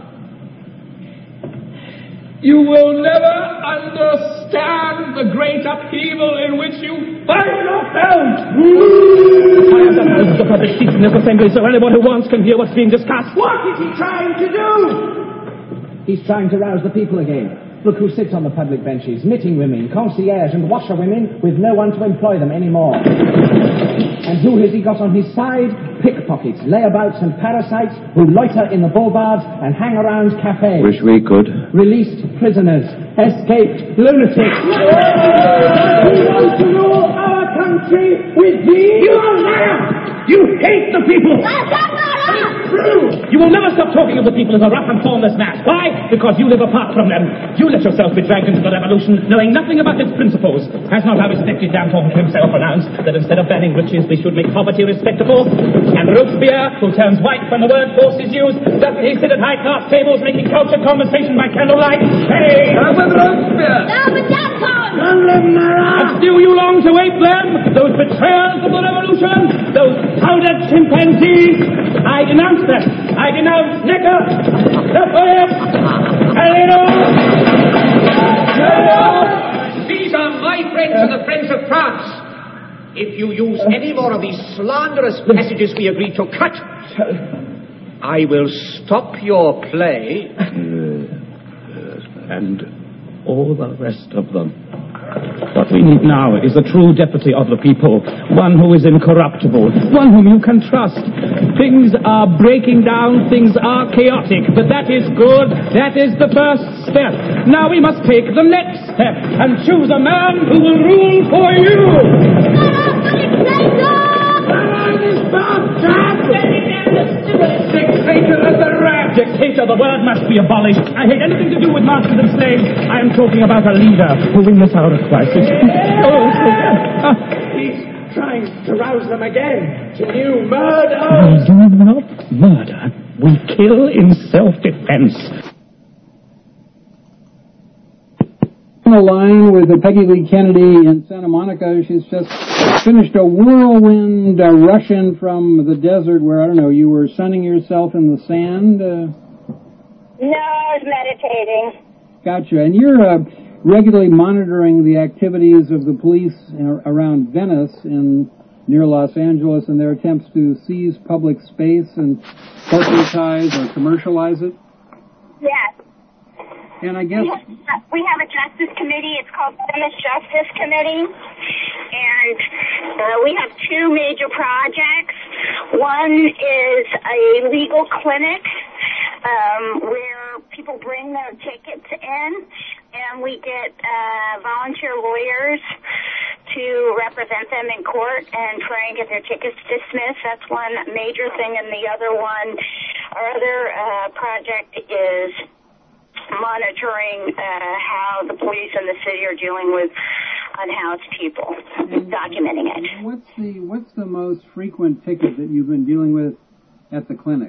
You will never understand the great upheaval in which you find yourselves. I am the President of the Public Citizens Assembly, so anyone who wants can hear what's being discussed. What is he trying to do? He's trying to rouse the people again. Look who sits on the public benches, knitting women, concierge and washerwomen with no one to employ them anymore. And who has he got on his side? Pickpockets, layabouts and parasites who loiter in the boulevards and hang around cafes. Wish we could. Released prisoners, escaped lunatics. We want to rule our country with these. You are liar! You hate the people! You will never stop talking of the people as a rough and formless mass. Why? Because you live apart from them. You let yourself be dragged into the revolution, knowing nothing about its principles. Has not our respected Danton himself announced that instead of banning riches, we should make poverty respectable? And Robespierre, who turns white when the word force is used, doesn't he sit at high-class tables making cultured conversation by candlelight? Hey! Down with Robespierre! Down with Danton! Down with Marat! And do you long to ape them? Those betrayers of the revolution? Those powdered chimpanzees? I denounce them. I denounce Necker, Lafayette, These are my friends and the friends of France. If you use any more of these slanderous passages we agreed to cut, I will stop your play. And all the rest of them. What we need now is a true deputy of the people, one who is incorruptible, one whom you can trust. Things are breaking down, things are chaotic, but that is good. That is the first step. Now we must take the next step and choose a man who will rule for you. Dictator of the rat! Dictator, the word must be abolished. I hate anything to do with masters and slaves. I am talking about a leader who will this hour of crisis. He's trying to rouse them again to new murder. We do not murder. We kill in self-defense. On the line with Peggy Lee Kennedy in Santa Monica. She's just finished a whirlwind rush in from the desert where, I don't know, you were sunning yourself in the sand? No, I was meditating. Gotcha. And you're regularly monitoring the activities of the police around Venice near Los Angeles and their attempts to seize public space and corporatize or commercialize it? Yes. And I guess we have a justice committee. It's called Venice Justice Committee. And we have two major projects. One is a legal clinic where people bring their tickets in, and we get volunteer lawyers to represent them in court and try and get their tickets dismissed. That's one major thing. And the other one, our other project is monitoring how the police and the city are dealing with unhoused people, documenting it. What's the most frequent ticket that you've been dealing with at the clinic?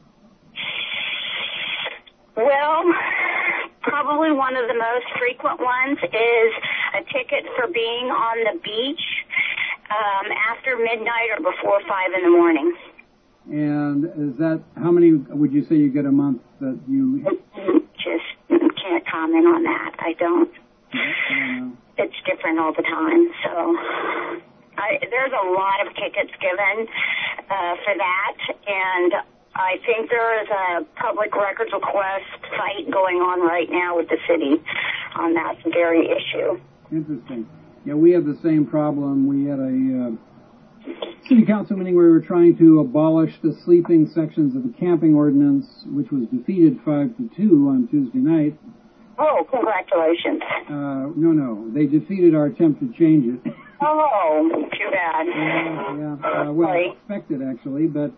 Well, probably one of the most frequent ones is a ticket for being on the beach after midnight or before 5 in the morning. And is that, how many would you say you get a month that you... Just can't comment on that. I don't. It's different all the time. So there's a lot of tickets given for that, and I think there is a public records request fight going on right now with the city on that very issue. Interesting. Yeah, we have the same problem. We had a city council meeting where we were trying to abolish the sleeping sections of the camping ordinance, which was defeated 5-2 on Tuesday night. Oh, congratulations. No. They defeated our attempt to change it. Oh, too bad. Well, expected, actually, but,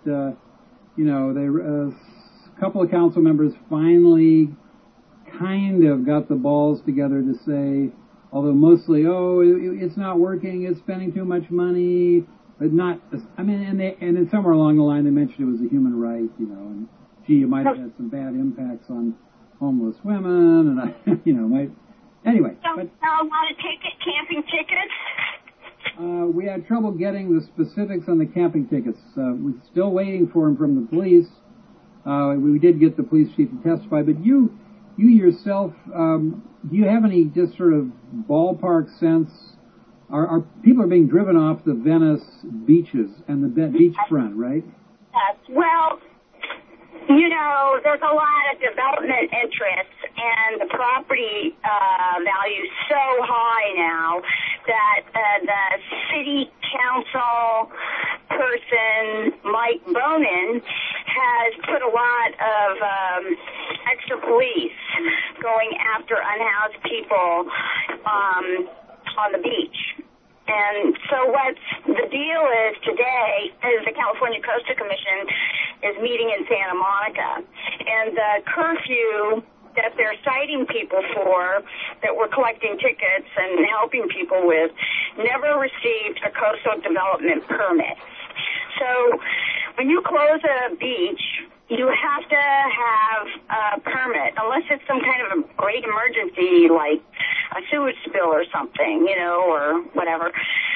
a couple of council members finally kind of got the balls together to say, although mostly, it's not working, it's spending too much money, but not, and then somewhere along the line they mentioned it was a human right, and it might have had some bad impacts on homeless women, and anyway. So, a lot of camping tickets? We had trouble getting the specifics on the camping tickets. We're still waiting for them from the police. We did get the police chief to testify, but you yourself, do you have any just sort of ballpark sense? Are people are being driven off the Venice beaches and the beachfront, right? Yes. Well, there's a lot of development interests, and the property value is so high now that the city council person, Mike Bonin, has put a lot of extra police going after unhoused people on the beach. And so what's the deal is today is the California Coastal Commission is meeting in Santa Monica. And the curfew that they're citing people for, that we're collecting tickets and helping people with, never received a coastal development permit. So when you close a beach, you have to have a permit, unless it's some kind of a great emergency, like a sewage spill or something, or whatever,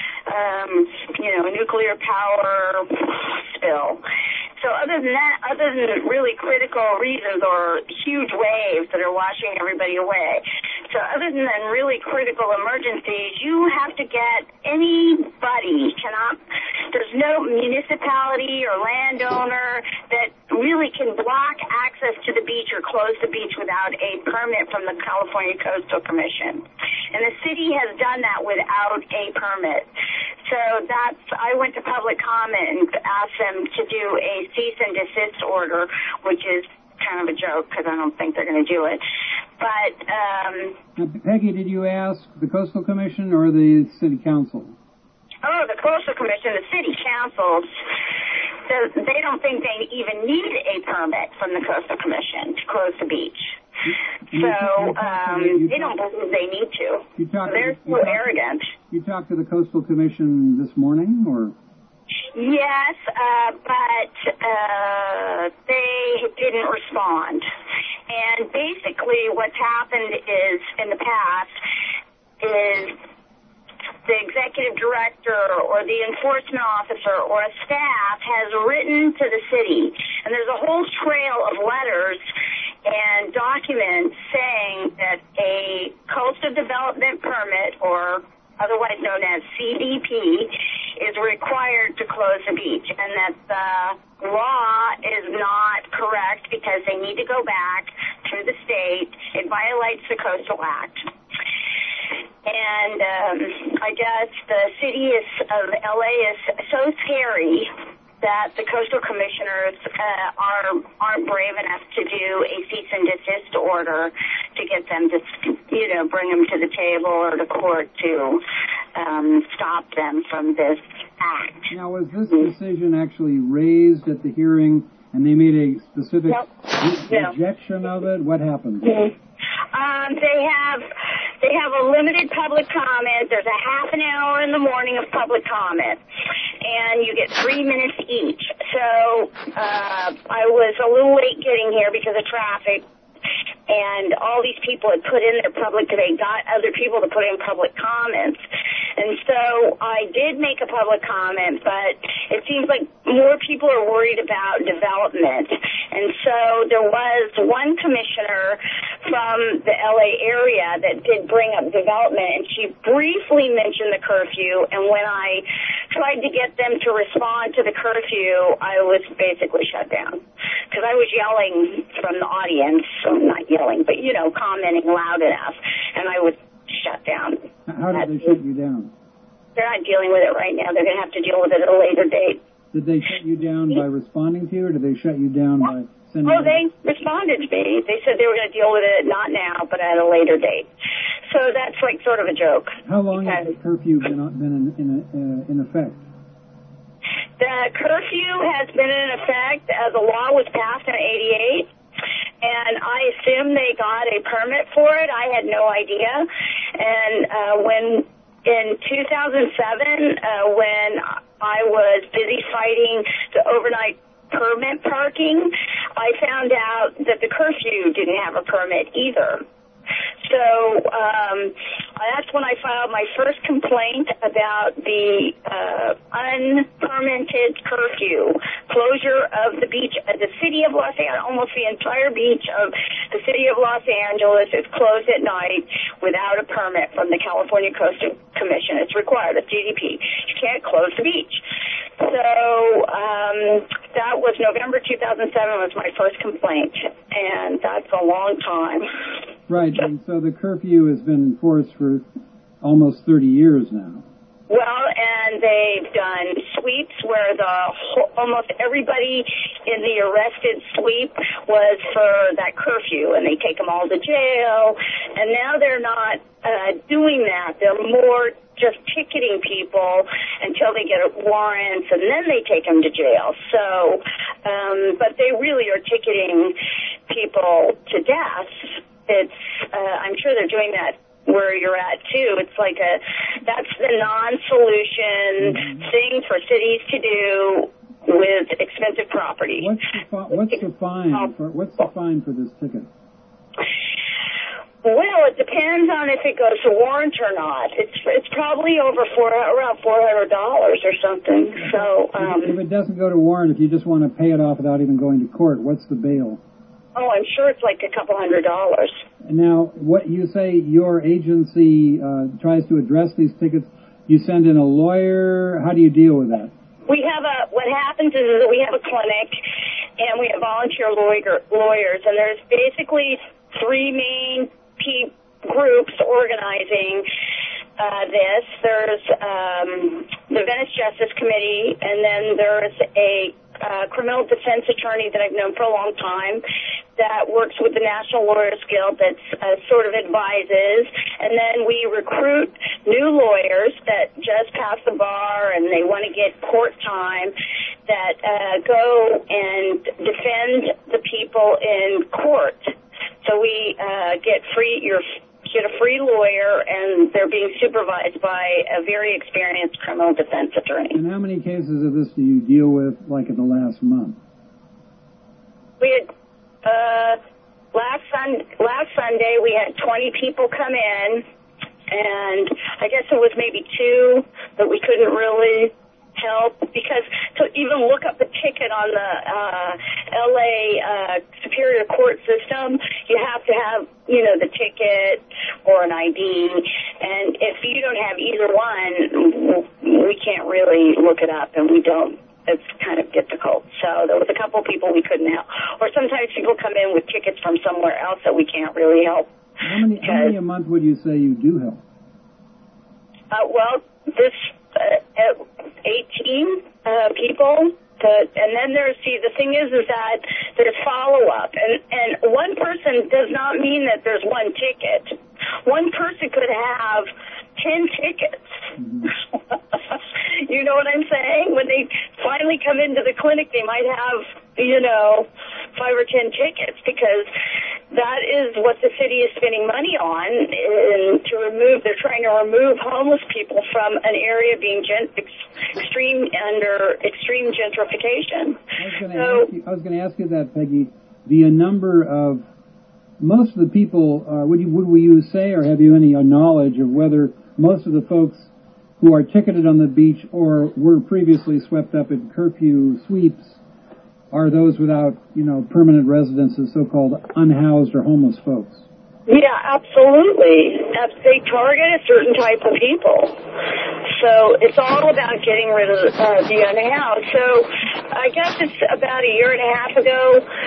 nuclear power spill. So other than really critical reasons or huge waves that are washing everybody away, So other than really critical emergencies, you have to get anybody there's no municipality or landowner that really can block access to the beach or close the beach without a permit from the California Coastal Commission. And the city has done that without a permit. So I went to public comment and asked them to do a cease and desist order, which is kind of a joke because I don't think they're going to do it. But, Peggy, did you ask the Coastal Commission or the City Council? Oh, the Coastal Commission, the City Councils, they don't think they even need a permit from the Coastal Commission to close the beach. So they don't believe they need to. They're so arrogant. You talked to the Coastal Commission this morning, or? Yes, but they didn't respond. And basically what's happened is, in the past, is the executive director or the enforcement officer or a staff has written to the city, and there's a whole trail of letters and documents saying that a coastal development permit, or otherwise known as CDP, is required to close the beach, and that the law is not correct because they need to go back to the state. It violates the Coastal Act. And I guess the city of LA is so scary that the coastal commissioners aren't brave enough to do a cease and desist order to get them to, bring them to the table or to court to stop them from this act. Now, was this decision actually raised at the hearing, and they made a specific rejection of it? What happened? They have a limited public comment. There's a half an hour in the morning of public comment, and you get 3 minutes each. So I was a little late getting here because of traffic, and all these people had put in their public, they got other people to put in public comments. And so I did make a public comment, but it seems like more people are worried about development. And so there was one commissioner from the LA area that did bring up development, and she briefly mentioned the curfew. And when I tried to get them to respond to the curfew, I was basically shut down because I was yelling from the audience. So not yelling, but, commenting loud enough. And I was shut down. How did they shut you down? They're not dealing with it right now. They're going to have to deal with it at a later date. Did they shut you down by responding to you, or did they shut you down by sending Oh, they responded to me. They said they were going to deal with it not now, but at a later date. So that's like sort of a joke. How long has the curfew been in effect? The curfew has been in effect as a law was passed in 1988. And I assume they got a permit for it. I had no idea. And when in 2007, when I was busy fighting the overnight permit parking, I found out that the curfew didn't have a permit either. So that's when I filed my first complaint about the unpermitted curfew, closure of the beach. The city of Los Angeles, almost the entire beach of the city of Los Angeles is closed at night without a permit from the California Coastal Commission. It's required, a CDP. You can't close the beach. So that was November 2007 was my first complaint, and that's a long time. Right, and so the curfew has been enforced for almost 30 years now. Well, and they've done sweeps where almost everybody in the arrested sweep was for that curfew, and they take them all to jail. And now they're not doing that. They're more just ticketing people until they get warrants, and then they take them to jail. So, but they really are ticketing people to death. I'm sure they're doing that where you're at too. It's like that's the non-solution thing for cities to do with expensive property. What's the fine for this ticket? Well, it depends on if it goes to warrant or not. It's probably around $400 or something. So if it doesn't go to warrant, if you just want to pay it off without even going to court, what's the bail? Oh, I'm sure it's like $200. Now, what you say your agency tries to address these tickets, you send in a lawyer. How do you deal with that? We have what happens is that we have a clinic, and we have volunteer lawyers, and there's basically three main groups organizing this. There's the Venice Justice Committee, and then there's a criminal defense attorney that I've known for a long time that works with the National Lawyers Guild that sort of advises, and then we recruit new lawyers that just passed the bar and they want to get court time that go and defend the people in court. So we get a free lawyer, and they're being supervised by a very experienced criminal defense attorney. And how many cases of this do you deal with, like in the last month? We had last Sunday we had 20 people come in, and I guess it was maybe 2 that we couldn't really help, because to even look up a ticket on the LA Superior Court system, you have to have, the ticket or an ID, and if you don't have either one, we can't really look it up, and we don't. It's kind of difficult. So there was a couple of people we couldn't help. Or sometimes people come in with tickets from somewhere else that we can't really help. How many a month would you say you do help? Well, this 18 people. And then the thing is that there's follow-up. And one person does not mean that there's one ticket. One person could have 10 tickets. You know what I'm saying? When they finally come into the clinic, they might have, 5 or 10 tickets, because that is what the city is spending money on, and they're trying to remove homeless people from an area being under extreme gentrification. I was going to ask you that, Peggy. The number of most of the people, would you say, or have you any knowledge of whether most of the folks who are ticketed on the beach or were previously swept up in curfew sweeps are those without, permanent residences, so-called unhoused or homeless folks? Yeah, absolutely. They target a certain type of people. So it's all about getting rid of the unhoused. So I guess it's about a year and a half ago,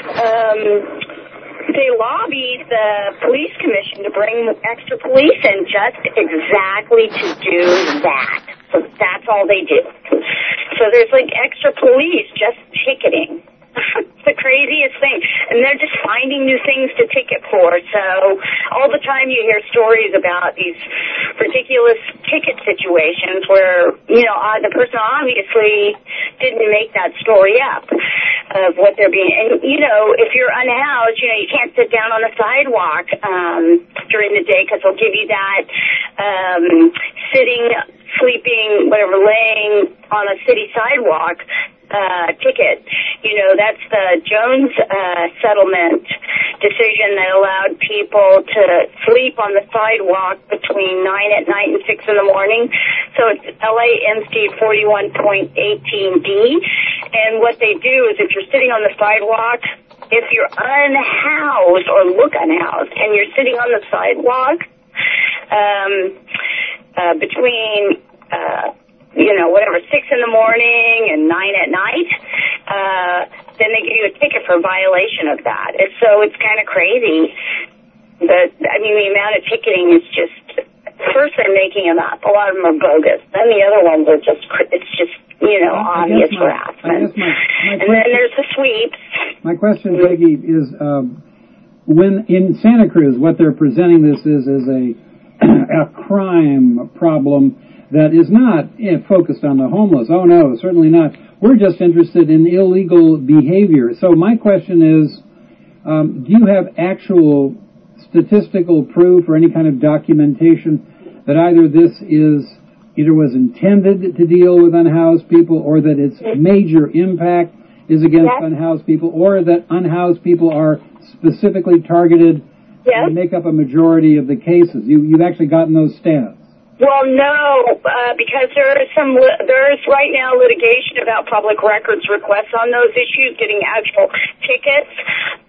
they lobbied the police commission to bring extra police in just exactly to do that. So that's all they do. So there's like extra police just ticketing. It's the craziest thing. And they're just finding new things to ticket for. So all the time you hear stories about these ridiculous ticket situations where, the person obviously didn't make that story up of what they're being. And, if you're unhoused, you can't sit down on the sidewalk during the day, because they'll give you that sitting, sleeping, whatever, laying on a city sidewalk ticket. That's the Jones settlement decision that allowed people to sleep on the sidewalk between 9 at night and 6 in the morning. So it's LAMC 41.18D. And what they do is, if you're sitting on the sidewalk, if you're unhoused or look unhoused and you're sitting on the sidewalk between 6 in the morning and 9 at night, then they give you a ticket for a violation of that. And so it's kind of crazy. The amount of ticketing is just, first they're making them up. A lot of them are bogus. Then the other ones are it's just, obvious harassment. And then there's the sweeps. My question, Peggy, is when in Santa Cruz, what they're presenting this is a crime problem that is not focused on the homeless. Oh, no, certainly not. We're just interested in illegal behavior. So my question is, do you have actual statistical proof or any kind of documentation that either this was intended to deal with unhoused people, or that its major impact is against unhoused people, or that unhoused people are specifically targeted and make up a majority of the cases? You've actually gotten those stats? Well, no, because there's right now litigation about public records requests on those issues, getting actual tickets.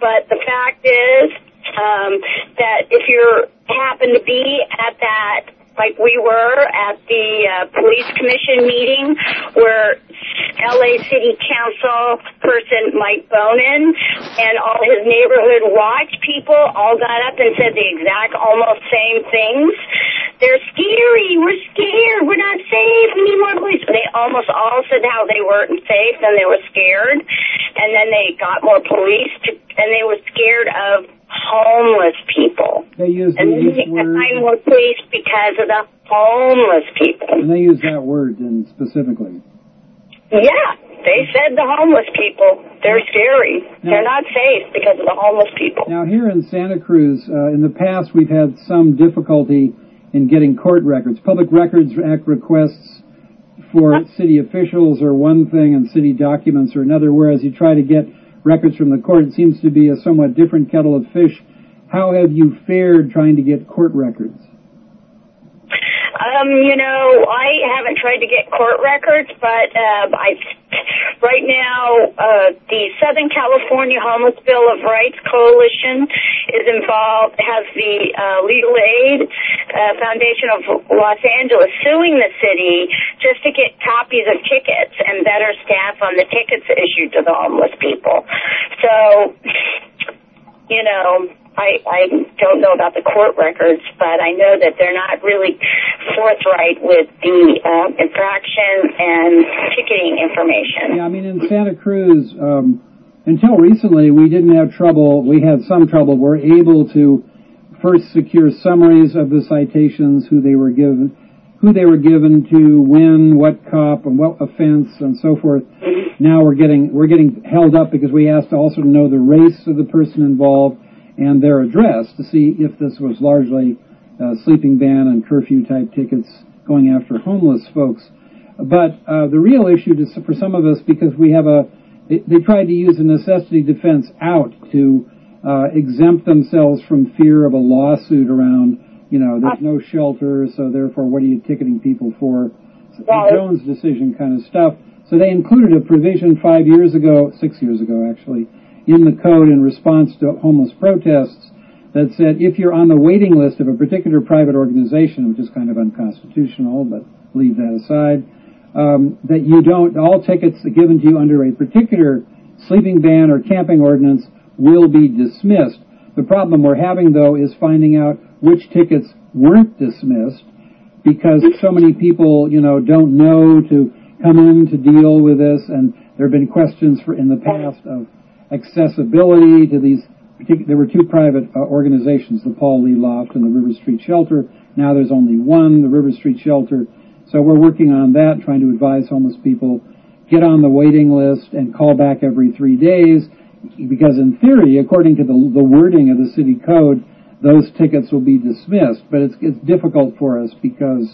but the fact is that if you happen to be at that, like we were at the police commission meeting where LA City Council person Mike Bonin and all his neighborhood watch people all got up and said the exact almost same things. They're scary. We're scared. We're not safe. We need more police. They almost all said how they weren't safe and they were scared. And then they got more police and they were scared of homeless people. They use and then they got more police because of the homeless people. And they use that word specifically. Yeah, they said the homeless people, they're scary. They're not safe because of the homeless people. Now here in Santa Cruz, in the past we've had some difficulty in getting court records. Public Records Act requests for city officials are one thing and city documents are another, whereas you try to get records from the court, it seems to be a somewhat different kettle of fish. How have you fared trying to get court records? I haven't tried to get court records, but right now the Southern California Homeless Bill of Rights Coalition is involved, has the Legal Aid Foundation of Los Angeles suing the city just to get copies of tickets and better staff on the tickets issued to the homeless people. So, I don't know about the court records, but I know that they're not really forthright with the infraction and ticketing information. Yeah, I mean, in Santa Cruz, until recently, we didn't have trouble. We had some trouble. We're able to first secure summaries of the citations, who they were given to, when, what cop, and what offense, and so forth. Now we're getting held up because we asked also to know the race of the person involved and their address to see if this was largely sleeping ban and curfew type tickets going after homeless folks. But the real issue for some of us, because we have they tried to use a necessity defense out to exempt themselves from fear of a lawsuit around, there's no shelter, so therefore what are you ticketing people for? The Jones decision kind of stuff. So they included a provision 6 years ago actually, in the code in response to homeless protests that said if you're on the waiting list of a particular private organization, which is kind of unconstitutional, but leave that aside, that all tickets given to you under a particular sleeping ban or camping ordinance will be dismissed. The problem we're having, though, is finding out which tickets weren't dismissed because so many people, don't know to come in to deal with this, and there have been questions in the past of accessibility to these. There were two private organizations, the Paul Lee Loft and the River Street Shelter. Now there's only one, the River Street Shelter. So we're working on that, trying to advise homeless people, get on the waiting list and call back every 3 days, because in theory, according to the wording of the city code, those tickets will be dismissed. But it's difficult for us because,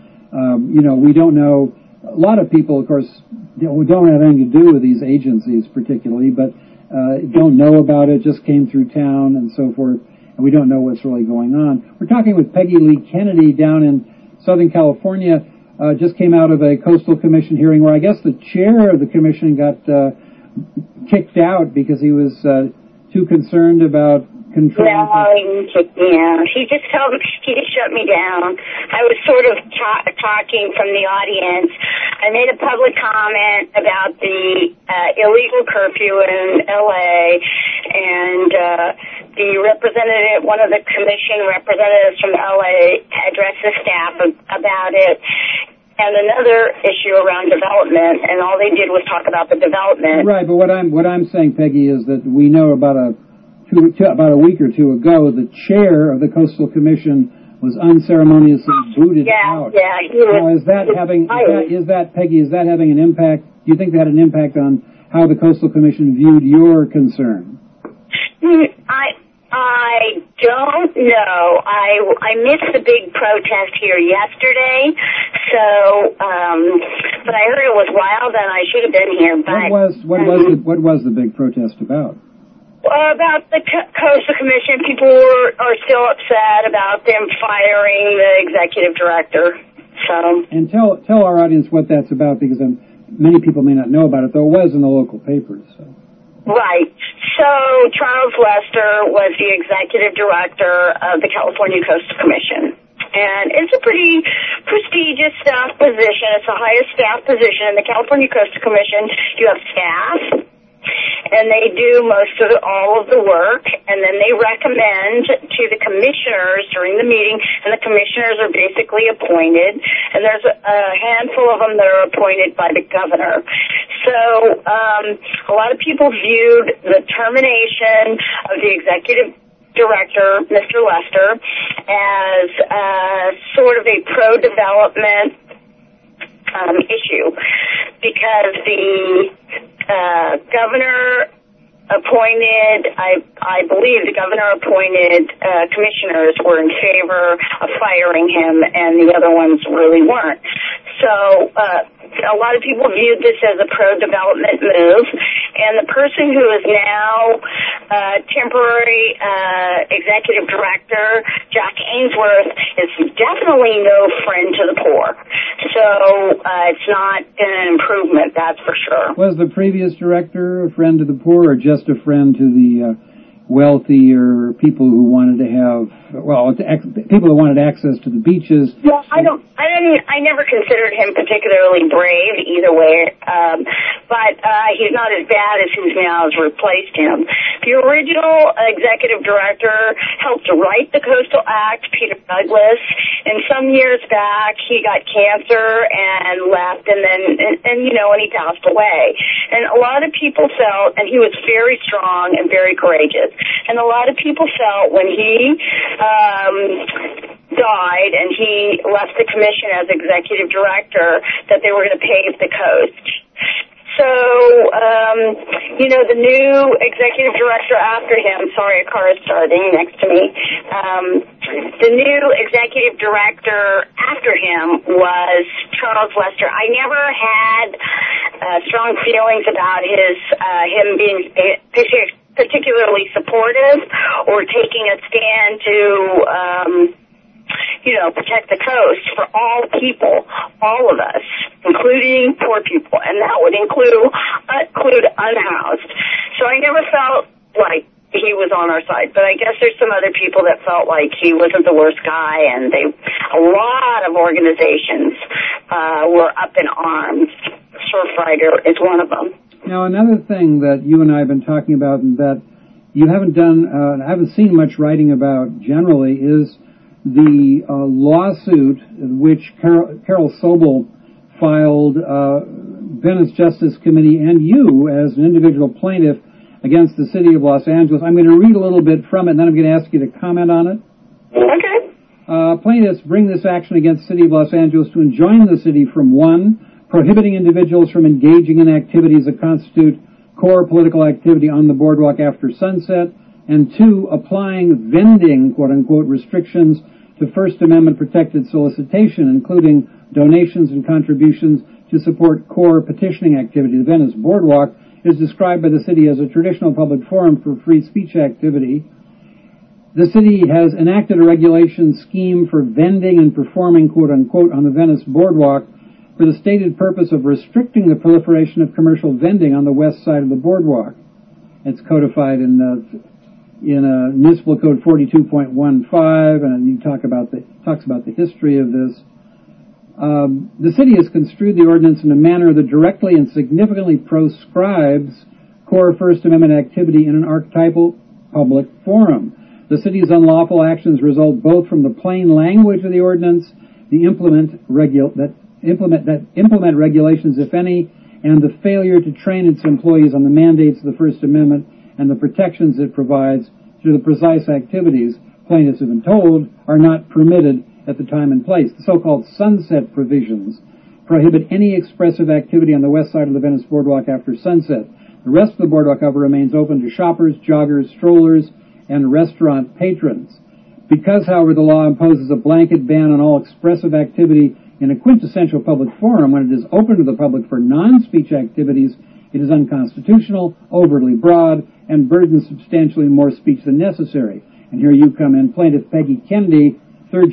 we don't know. A lot of people, of course, don't have anything to do with these agencies particularly, but don't know about it, just came through town and so forth, and we don't know what's really going on. We're talking with Peggy Lee Kennedy down in Southern California, just came out of a Coastal Commission hearing where I guess the chair of the commission got kicked out because he was too concerned about controlling. He just shut me down. I was sort of talking from the audience. I made a public comment about the illegal curfew in LA, and one of the commission representatives from LA addressed the staff about it. And another issue around development, and all they did was talk about the development. Right, but what I'm saying, Peggy, is that we know about a week or two ago, the chair of the Coastal Commission was unceremoniously booted out. Yeah. Now, is that having an impact? Do you think that had an impact on how the Coastal Commission viewed your concern? I don't know. I missed the big protest here yesterday, so but I heard it was wild and I should have been here. But what was the big protest about? About the Coastal Commission, people are still upset about them firing the executive director. So. And tell our audience what that's about, because many people may not know about it, though it was in the local papers. So. Right. So Charles Lester was the executive director of the California Coastal Commission. And it's a pretty prestigious staff position. It's the highest staff position in the California Coastal Commission. You have staff, and they do all of the work, and then they recommend to the commissioners during the meeting, and the commissioners are basically appointed, and there's a handful of them that are appointed by the governor. So a lot of people viewed the termination of the executive director, Mr. Lester, as sort of a pro-development issue, because the governor appointed, I believe the governor appointed commissioners were in favor of firing him, and the other ones really weren't. So a lot of people viewed this as a pro-development move, and the person who is now temporary executive director, Jack Ainsworth, is definitely no friend to the poor. So it's not an improvement, that's for sure. Was the previous director a friend to the poor, or just a friend to the wealthy, or people who wanted to have, people who wanted access to the beaches? Well, I never considered him particularly brave either way, but he's not as bad as who now has replaced him. The original executive director helped to write the Coastal Act, Peter Douglas, and some years back he got cancer and left, and he passed away. And a lot of people felt, and he was very strong and very courageous, and a lot of people felt when he died and he left the commission as executive director that they were going to pave the coast. So, the new executive director after him, sorry, a car is starting next to me, the new executive director after him was Charles Lester. I never had strong feelings about him being particularly supportive or taking a stand to protect the coast for all people, all of us, including poor people, and that would include unhoused. So I never felt like he was on our side, but I guess there's some other people that felt like he wasn't the worst guy, and a lot of organizations were up in arms. Surfrider is one of them. Now, another thing that you and I have been talking about, and that you haven't haven't seen much writing about generally, is the lawsuit which Carol Sobel filed, Venice Justice Committee, and you as an individual plaintiff against the City of Los Angeles. I'm going to read a little bit from it, and then I'm going to ask you to comment on it. Okay. Plaintiffs bring this action against the City of Los Angeles to enjoin the city from 1, prohibiting individuals from engaging in activities that constitute core political activity on the boardwalk after sunset, and 2, applying vending, quote-unquote, restrictions to First Amendment protected solicitation, including donations and contributions to support core petitioning activity. The Venice Boardwalk is described by the city as a traditional public forum for free speech activity. The city has enacted a regulation scheme for vending and performing, quote-unquote, on the Venice Boardwalk for the stated purpose of restricting the proliferation of commercial vending on the west side of the boardwalk. It's codified in Municipal Code 42.15, and you talks about the history of this. The city has construed the ordinance in a manner that directly and significantly proscribes core First Amendment activity in an archetypal public forum. The city's unlawful actions result both from the plain language of the ordinance, the implement regulations, if any, and the failure to train its employees on the mandates of the First Amendment and the protections it provides to the precise activities plaintiffs have been told are not permitted at the time and place. The so-called sunset provisions prohibit any expressive activity on the west side of the Venice Boardwalk after sunset. The rest of the boardwalk, however, remains open to shoppers, joggers, strollers, and restaurant patrons. Because, however, the law imposes a blanket ban on all expressive activity in a quintessential public forum when it is open to the public for non-speech activities, it is unconstitutional, overly broad, and burdens substantially more speech than necessary. And here you come in, Plaintiff Peggy Kennedy,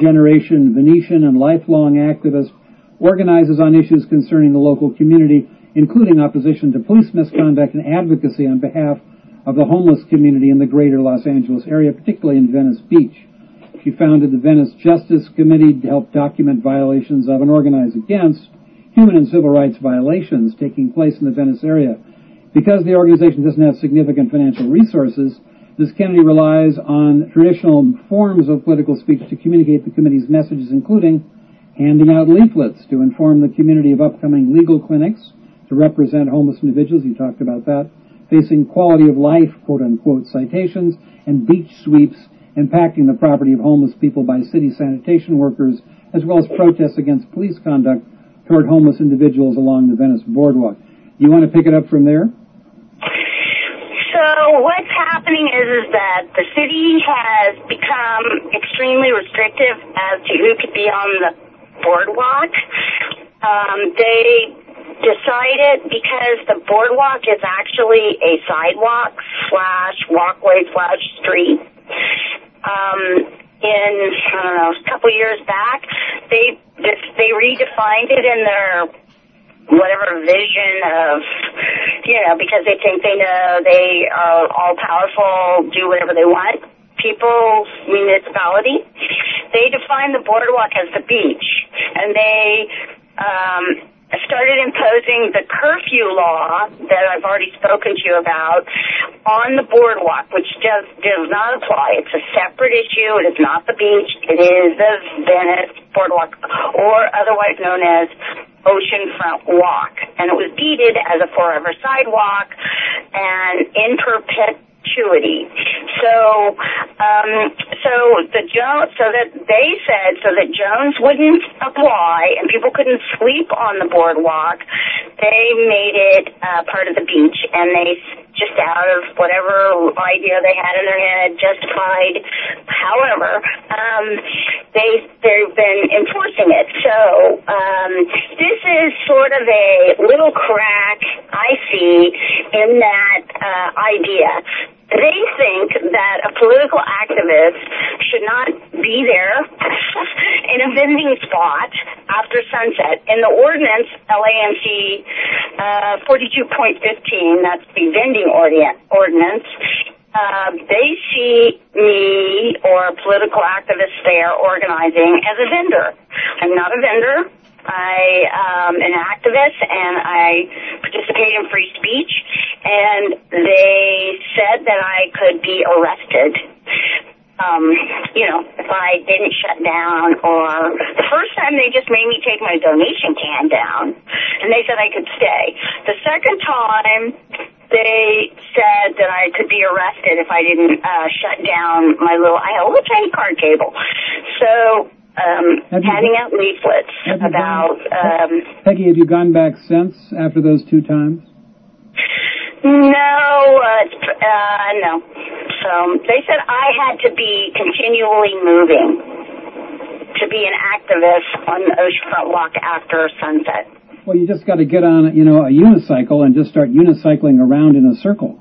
third-generation Venetian and lifelong activist, organizes on issues concerning the local community, including opposition to police misconduct and advocacy on behalf of the homeless community in the greater Los Angeles area, particularly in Venice Beach. She founded the Venice Justice Committee to help document violations of and organize against human and civil rights violations taking place in the Venice area. Because the organization doesn't have significant financial resources, Ms. Kennedy relies on traditional forms of political speech to communicate the committee's messages, including handing out leaflets to inform the community of upcoming legal clinics to represent homeless individuals. You talked about that. Facing quality of life, quote-unquote, citations, and beach sweeps impacting the property of homeless people by city sanitation workers, as well as protests against police conduct toward homeless individuals along the Venice boardwalk. You want to pick it up from there? So what's happening is that the city has become extremely restrictive as to who could be on the boardwalk. They decided, because the boardwalk is actually a sidewalk / walkway / street, in, I don't know, a couple years back, they redefined it in their whatever vision of, because they think they know they are all powerful, do whatever they want. People's municipality, they define the boardwalk as the beach, and they started imposing the curfew law that I've already spoken to you about on the boardwalk, which does not apply. It's a separate issue. It is not the beach. It is the Venice boardwalk, or otherwise known as Oceanfront Walk. And it was deeded as a forever sidewalk and in perpetuity. So that Jones wouldn't apply and people couldn't sleep on the boardwalk, they made it part of the beach, and they just out of whatever idea they had in their head justified. However, they've been enforcing it. So this is sort of a little crack I see in that idea. They think that a political activist should not be there in a vending spot after sunset. In the ordinance, LAMC 42.15, that's the vending ordinance, they see me or a political activist there organizing as a vendor. I'm not a vendor. I am an activist, and I participate in free speech, and they said that I could be arrested, if I didn't shut down, or the first time they just made me take my donation can down, and they said I could stay. The second time, they said that I could be arrested if I didn't shut down I had a little tiny card cable. So, handing out leaflets about... Peggy, have you gone back since, after those two times? No. So they said I had to be continually moving to be an activist on the Oceanfront Walk after sunset. Well, you just got to get on, a unicycle and just start unicycling around in a circle.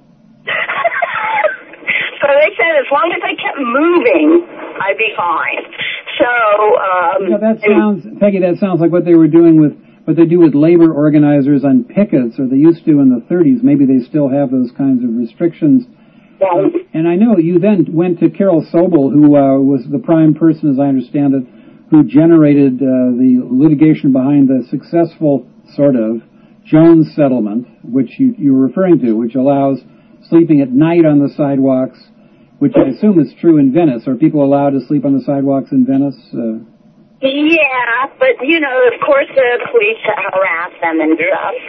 So they said as long as I kept moving, I'd be fine. So, Peggy, that sounds like what they were doing with what they do with labor organizers on pickets, or they used to in the 30s. Maybe they still have those kinds of restrictions. And I know you then went to Carol Sobel, who was the prime person, as I understand it, who generated the litigation behind the successful sort of Jones settlement, which you were referring to, which allows sleeping at night on the sidewalks, which I assume is true in Venice. Are people allowed to sleep on the sidewalks in Venice? Yeah, but, of course the police harass them and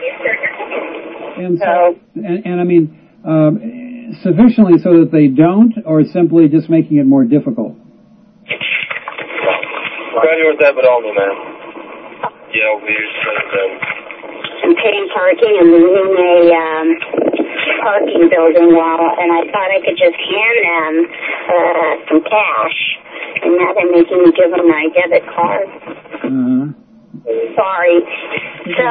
stuff. And I mean, sufficiently so that they don't, or simply just making it more difficult? I'm paying parking and leaving a parking building and I thought I could just hand them some cash, and now they're making me give them my debit card. Sorry. So,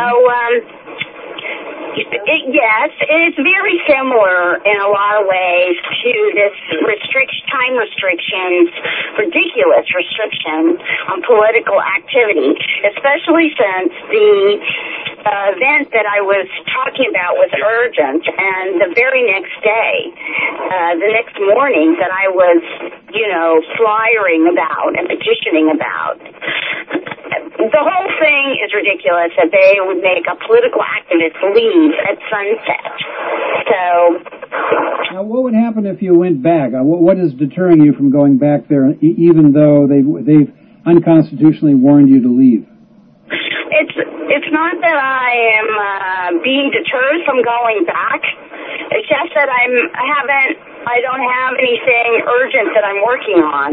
yes, it's very similar in a lot of ways to this time restrictions, ridiculous restriction on political activity, especially since the event that I was talking about was urgent, and the very next day, the next morning that I was, flyering about and petitioning about, the whole thing is ridiculous that they would make a political activist leave at sunset. So, now, what would happen if you went back? What is deterring you from going back there, even though they've unconstitutionally warned you to leave? It's not that I am being deterred from going back. It's just that I don't have anything urgent that I'm working on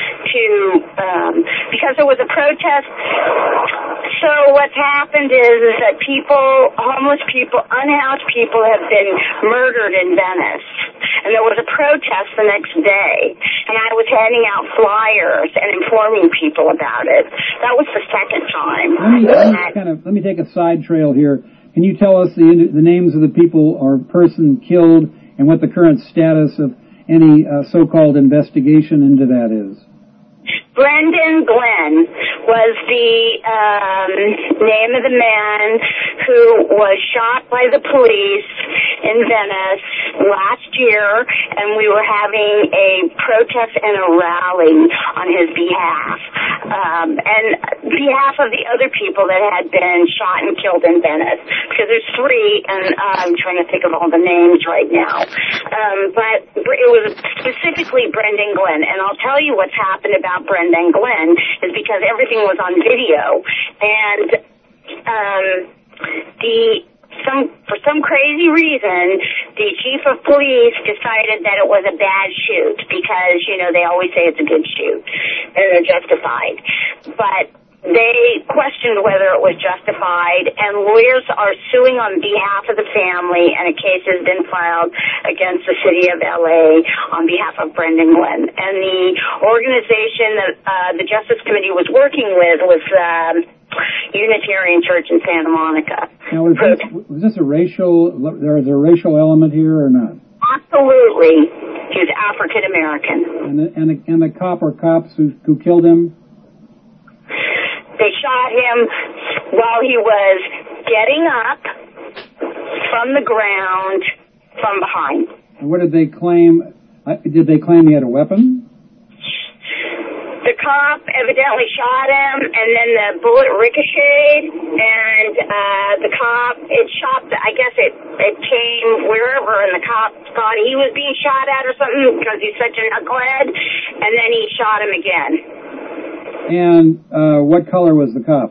because there was a protest. So what's happened is that homeless people, unhoused people have been murdered in Venice. And there was a protest the next day. And I was handing out flyers and informing people about it. That was the second time. Let me take a side trail here. Can you tell us the names of the people or person killed and what the current status of any so-called investigation into that is? Brendan Glenn was the name of the man who was shot by the police in Venice last year, and we were having a protest and a rally on his behalf, and behalf of the other people that had been shot and killed in Venice, because there's 3, and I'm trying to think of all the names right now, but it was specifically Brendan Glenn, and I'll tell you what's happened about Brendan Glenn is because everything was on video, and for some crazy reason, the chief of police decided that it was a bad shoot because, they always say it's a good shoot, and they're justified. But they questioned whether it was justified, and lawyers are suing on behalf of the family, and a case has been filed against the city of L.A. on behalf of Brendan Glenn. And the organization that the Justice Committee was working with was Unitarian Church in Santa Monica. Now, was this a racial element here or not? Absolutely. He was African American. And the cop or cops who killed him? They shot him while he was getting up from the ground from behind. And what did they claim? Did they claim he had a weapon? The cop evidently shot him, and then the bullet ricocheted, and the cop, it shot, I guess it came wherever, and the cop thought he was being shot at or something because he's such a knucklehead, and then he shot him again. And what color was the cop?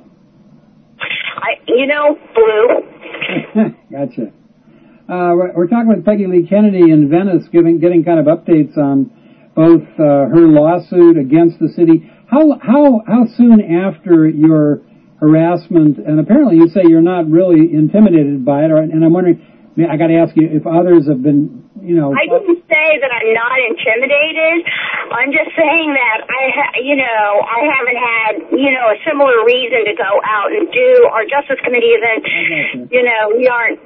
Blue. Gotcha. We're talking with Peggy Lee Kennedy in Venice, getting kind of updates on both her lawsuit against the city. How soon after your harassment, and apparently you say you're not really intimidated by it, and I'm wondering, I got to ask you if others have been, I didn't say that I'm not intimidated. I'm just saying that I haven't had, a similar reason to go out and do our Justice Committee event. We aren't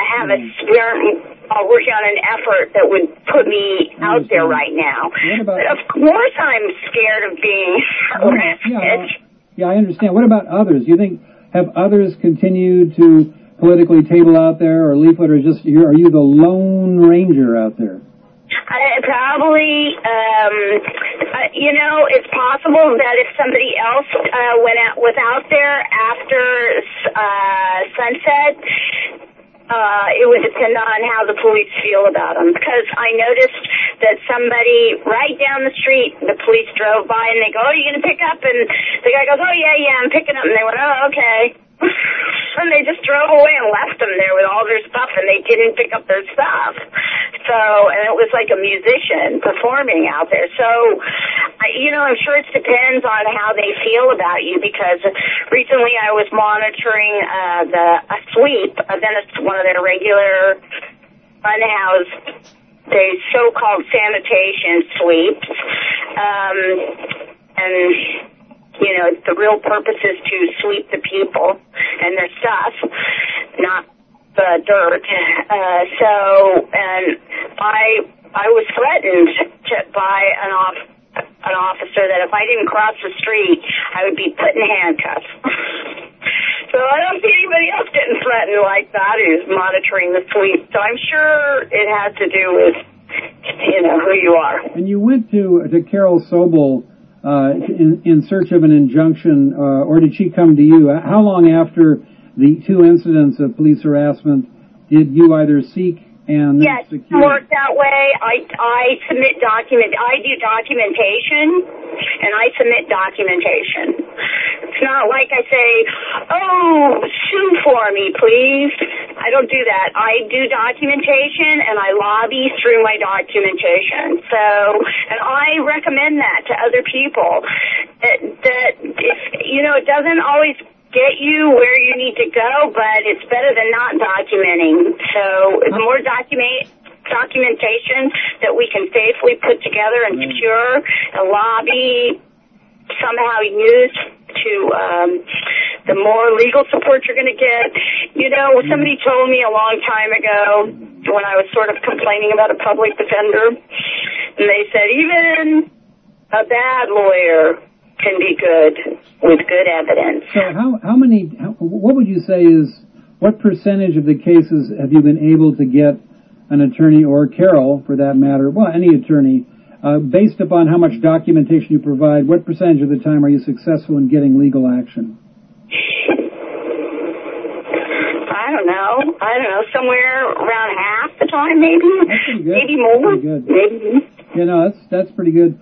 working on an effort that would put me out there right now. But of course I'm scared of being arrested. Yeah, I understand. What about others? You think, have others continued to politically table out there or leaflet, or are you the lone ranger out there? Probably, it's possible that if somebody else was out there after sunset, it would depend on how the police feel about them. Because I noticed that somebody right down the street, the police drove by and they go, "Oh, you going to pick up?" And the guy goes, "Oh, yeah, I'm picking up." And they went, "Oh, okay." And they just drove away and left them there with all their stuff, and they didn't pick up their stuff. So, and it was like a musician performing out there. So, I'm sure it depends on how they feel about you, because recently I was monitoring a sweep, then it's one of their regular unhoused, the so-called sanitation sweeps, and the real purpose is to sweep the people and their stuff, not the dirt. And I was threatened by an officer that if I didn't cross the street, I would be put in handcuffs. So I don't see anybody else getting threatened like that who's monitoring the sweep. So I'm sure it has to do with, who you are. And you went to Carol Sobel in search of an injunction, or did she come to you? How long after the 2 incidents of police harassment did you either seek and yes, secure? It worked that way. I submit I do documentation, and I submit documentation. It's not like I say, sue for me, please. I don't do that. I do documentation, and I lobby through my documentation. So, and I recommend that to other people. That if, it doesn't always get you where you need to go, but it's better than not documenting. So it's more documentation that we can safely put together and secure and lobby somehow used to the more legal support you're going to get. Somebody told me a long time ago when I was sort of complaining about a public defender, and they said even a bad lawyer can be good with good evidence. So what would you say what percentage of the cases have you been able to get an attorney, or Carol for that matter, well, any attorney, based upon how much documentation you provide, what percentage of the time are you successful in getting legal action? I don't know, somewhere around half the time, maybe. That's pretty good. Maybe more. Pretty good. Maybe. That's pretty good.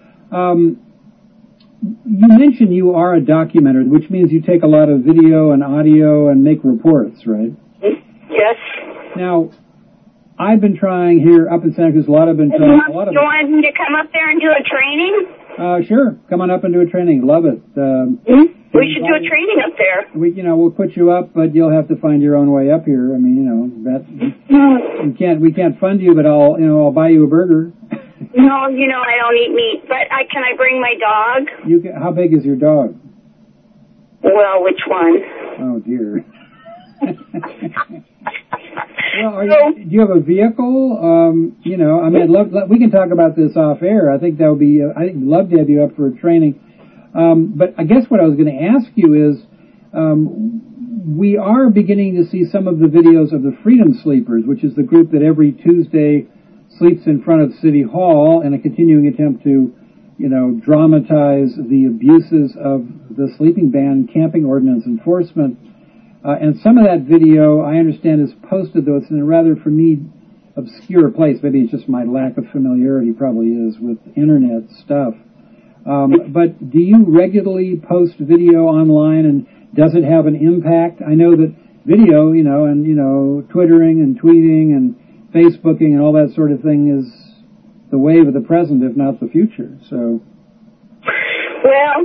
You mentioned you are a documenter, which means you take a lot of video and audio and make reports, right? Yes. Now, I've been trying here up in Santa Cruz. You want me to come up there and do a training? Sure. Come on up and do a training. Love it. We should do a training up there. We'll put you up, but you'll have to find your own way up here. I mean, we can't fund you, but I'll buy you a burger. No, I don't eat meat, but can I bring my dog? How big is your dog? Well, which one? Oh dear. Well, do you have a vehicle? We can talk about this off air. I think that would be. I'd love to have you up for a training. But I guess what I was going to ask you is, we are beginning to see some of the videos of the Freedom Sleepers, which is the group that every Tuesday sleeps in front of City Hall in a continuing attempt to, dramatize the abuses of the sleeping ban, camping ordinance enforcement. And some of that video, I understand, is posted, though it's in a rather, for me, obscure place. Maybe it's just my lack of familiarity probably is with Internet stuff. But do you regularly post video online, and does it have an impact? I know that video, and, Twittering and tweeting and Facebooking and all that sort of thing is the wave of the present, if not the future. So, well,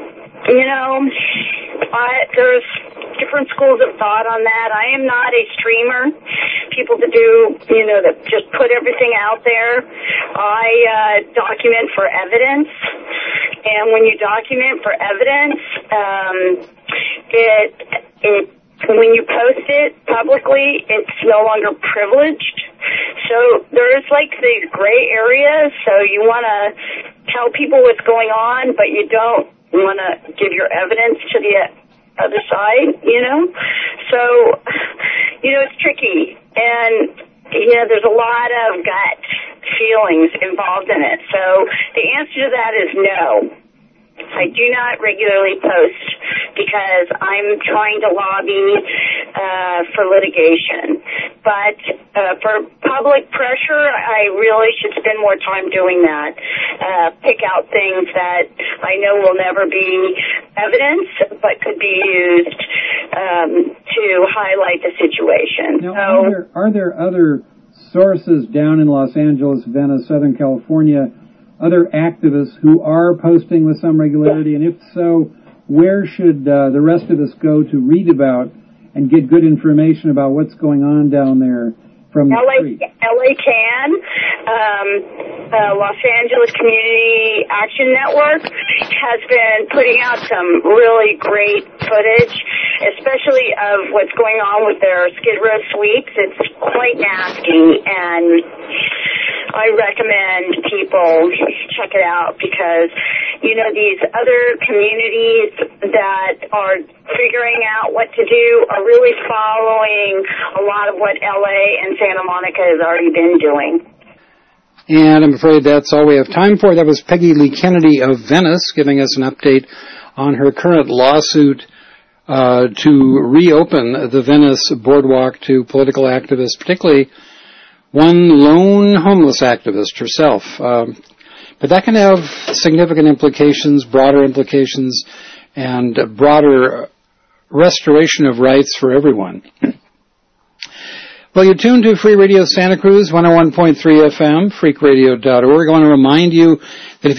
there's different schools of thought on that. I am not a streamer. People that do, that just put everything out there. I document for evidence, and when you document for evidence, when you post it publicly, it's no longer privileged. So there's these gray areas. So you want to tell people what's going on, but you don't want to give your evidence to the other side, So, it's tricky. And, there's a lot of gut feelings involved in it. So the answer to that is no. I do not regularly post because I'm trying to lobby for litigation. But for public pressure, I really should spend more time doing that. Pick out things that I know will never be evidence, but could be used to highlight the situation. Now, are there other sources down in Los Angeles, Venice, Southern California, other activists who are posting with some regularity? And if so, where should the rest of us go to read about and get good information about what's going on down there from the street? LA Can, Los Angeles Community Action Network has been putting out some really great footage, especially of what's going on with their Skid Row sweeps. It's quite nasty, and I recommend people check it out because, you know, these other communities that are figuring out what to do are really following a lot of what LA and Santa Monica has already been doing. And I'm afraid that's all we have time for. That was Peggy Lee Kennedy of Venice giving us an update on her current lawsuit to reopen the Venice boardwalk to political activists, particularly one lone homeless activist herself. But that can have significant implications, broader implications, and broader restoration of rights for everyone. Well, you're tuned to Free Radio Santa Cruz, 101.3 FM, freakradio.org. I want to remind you that if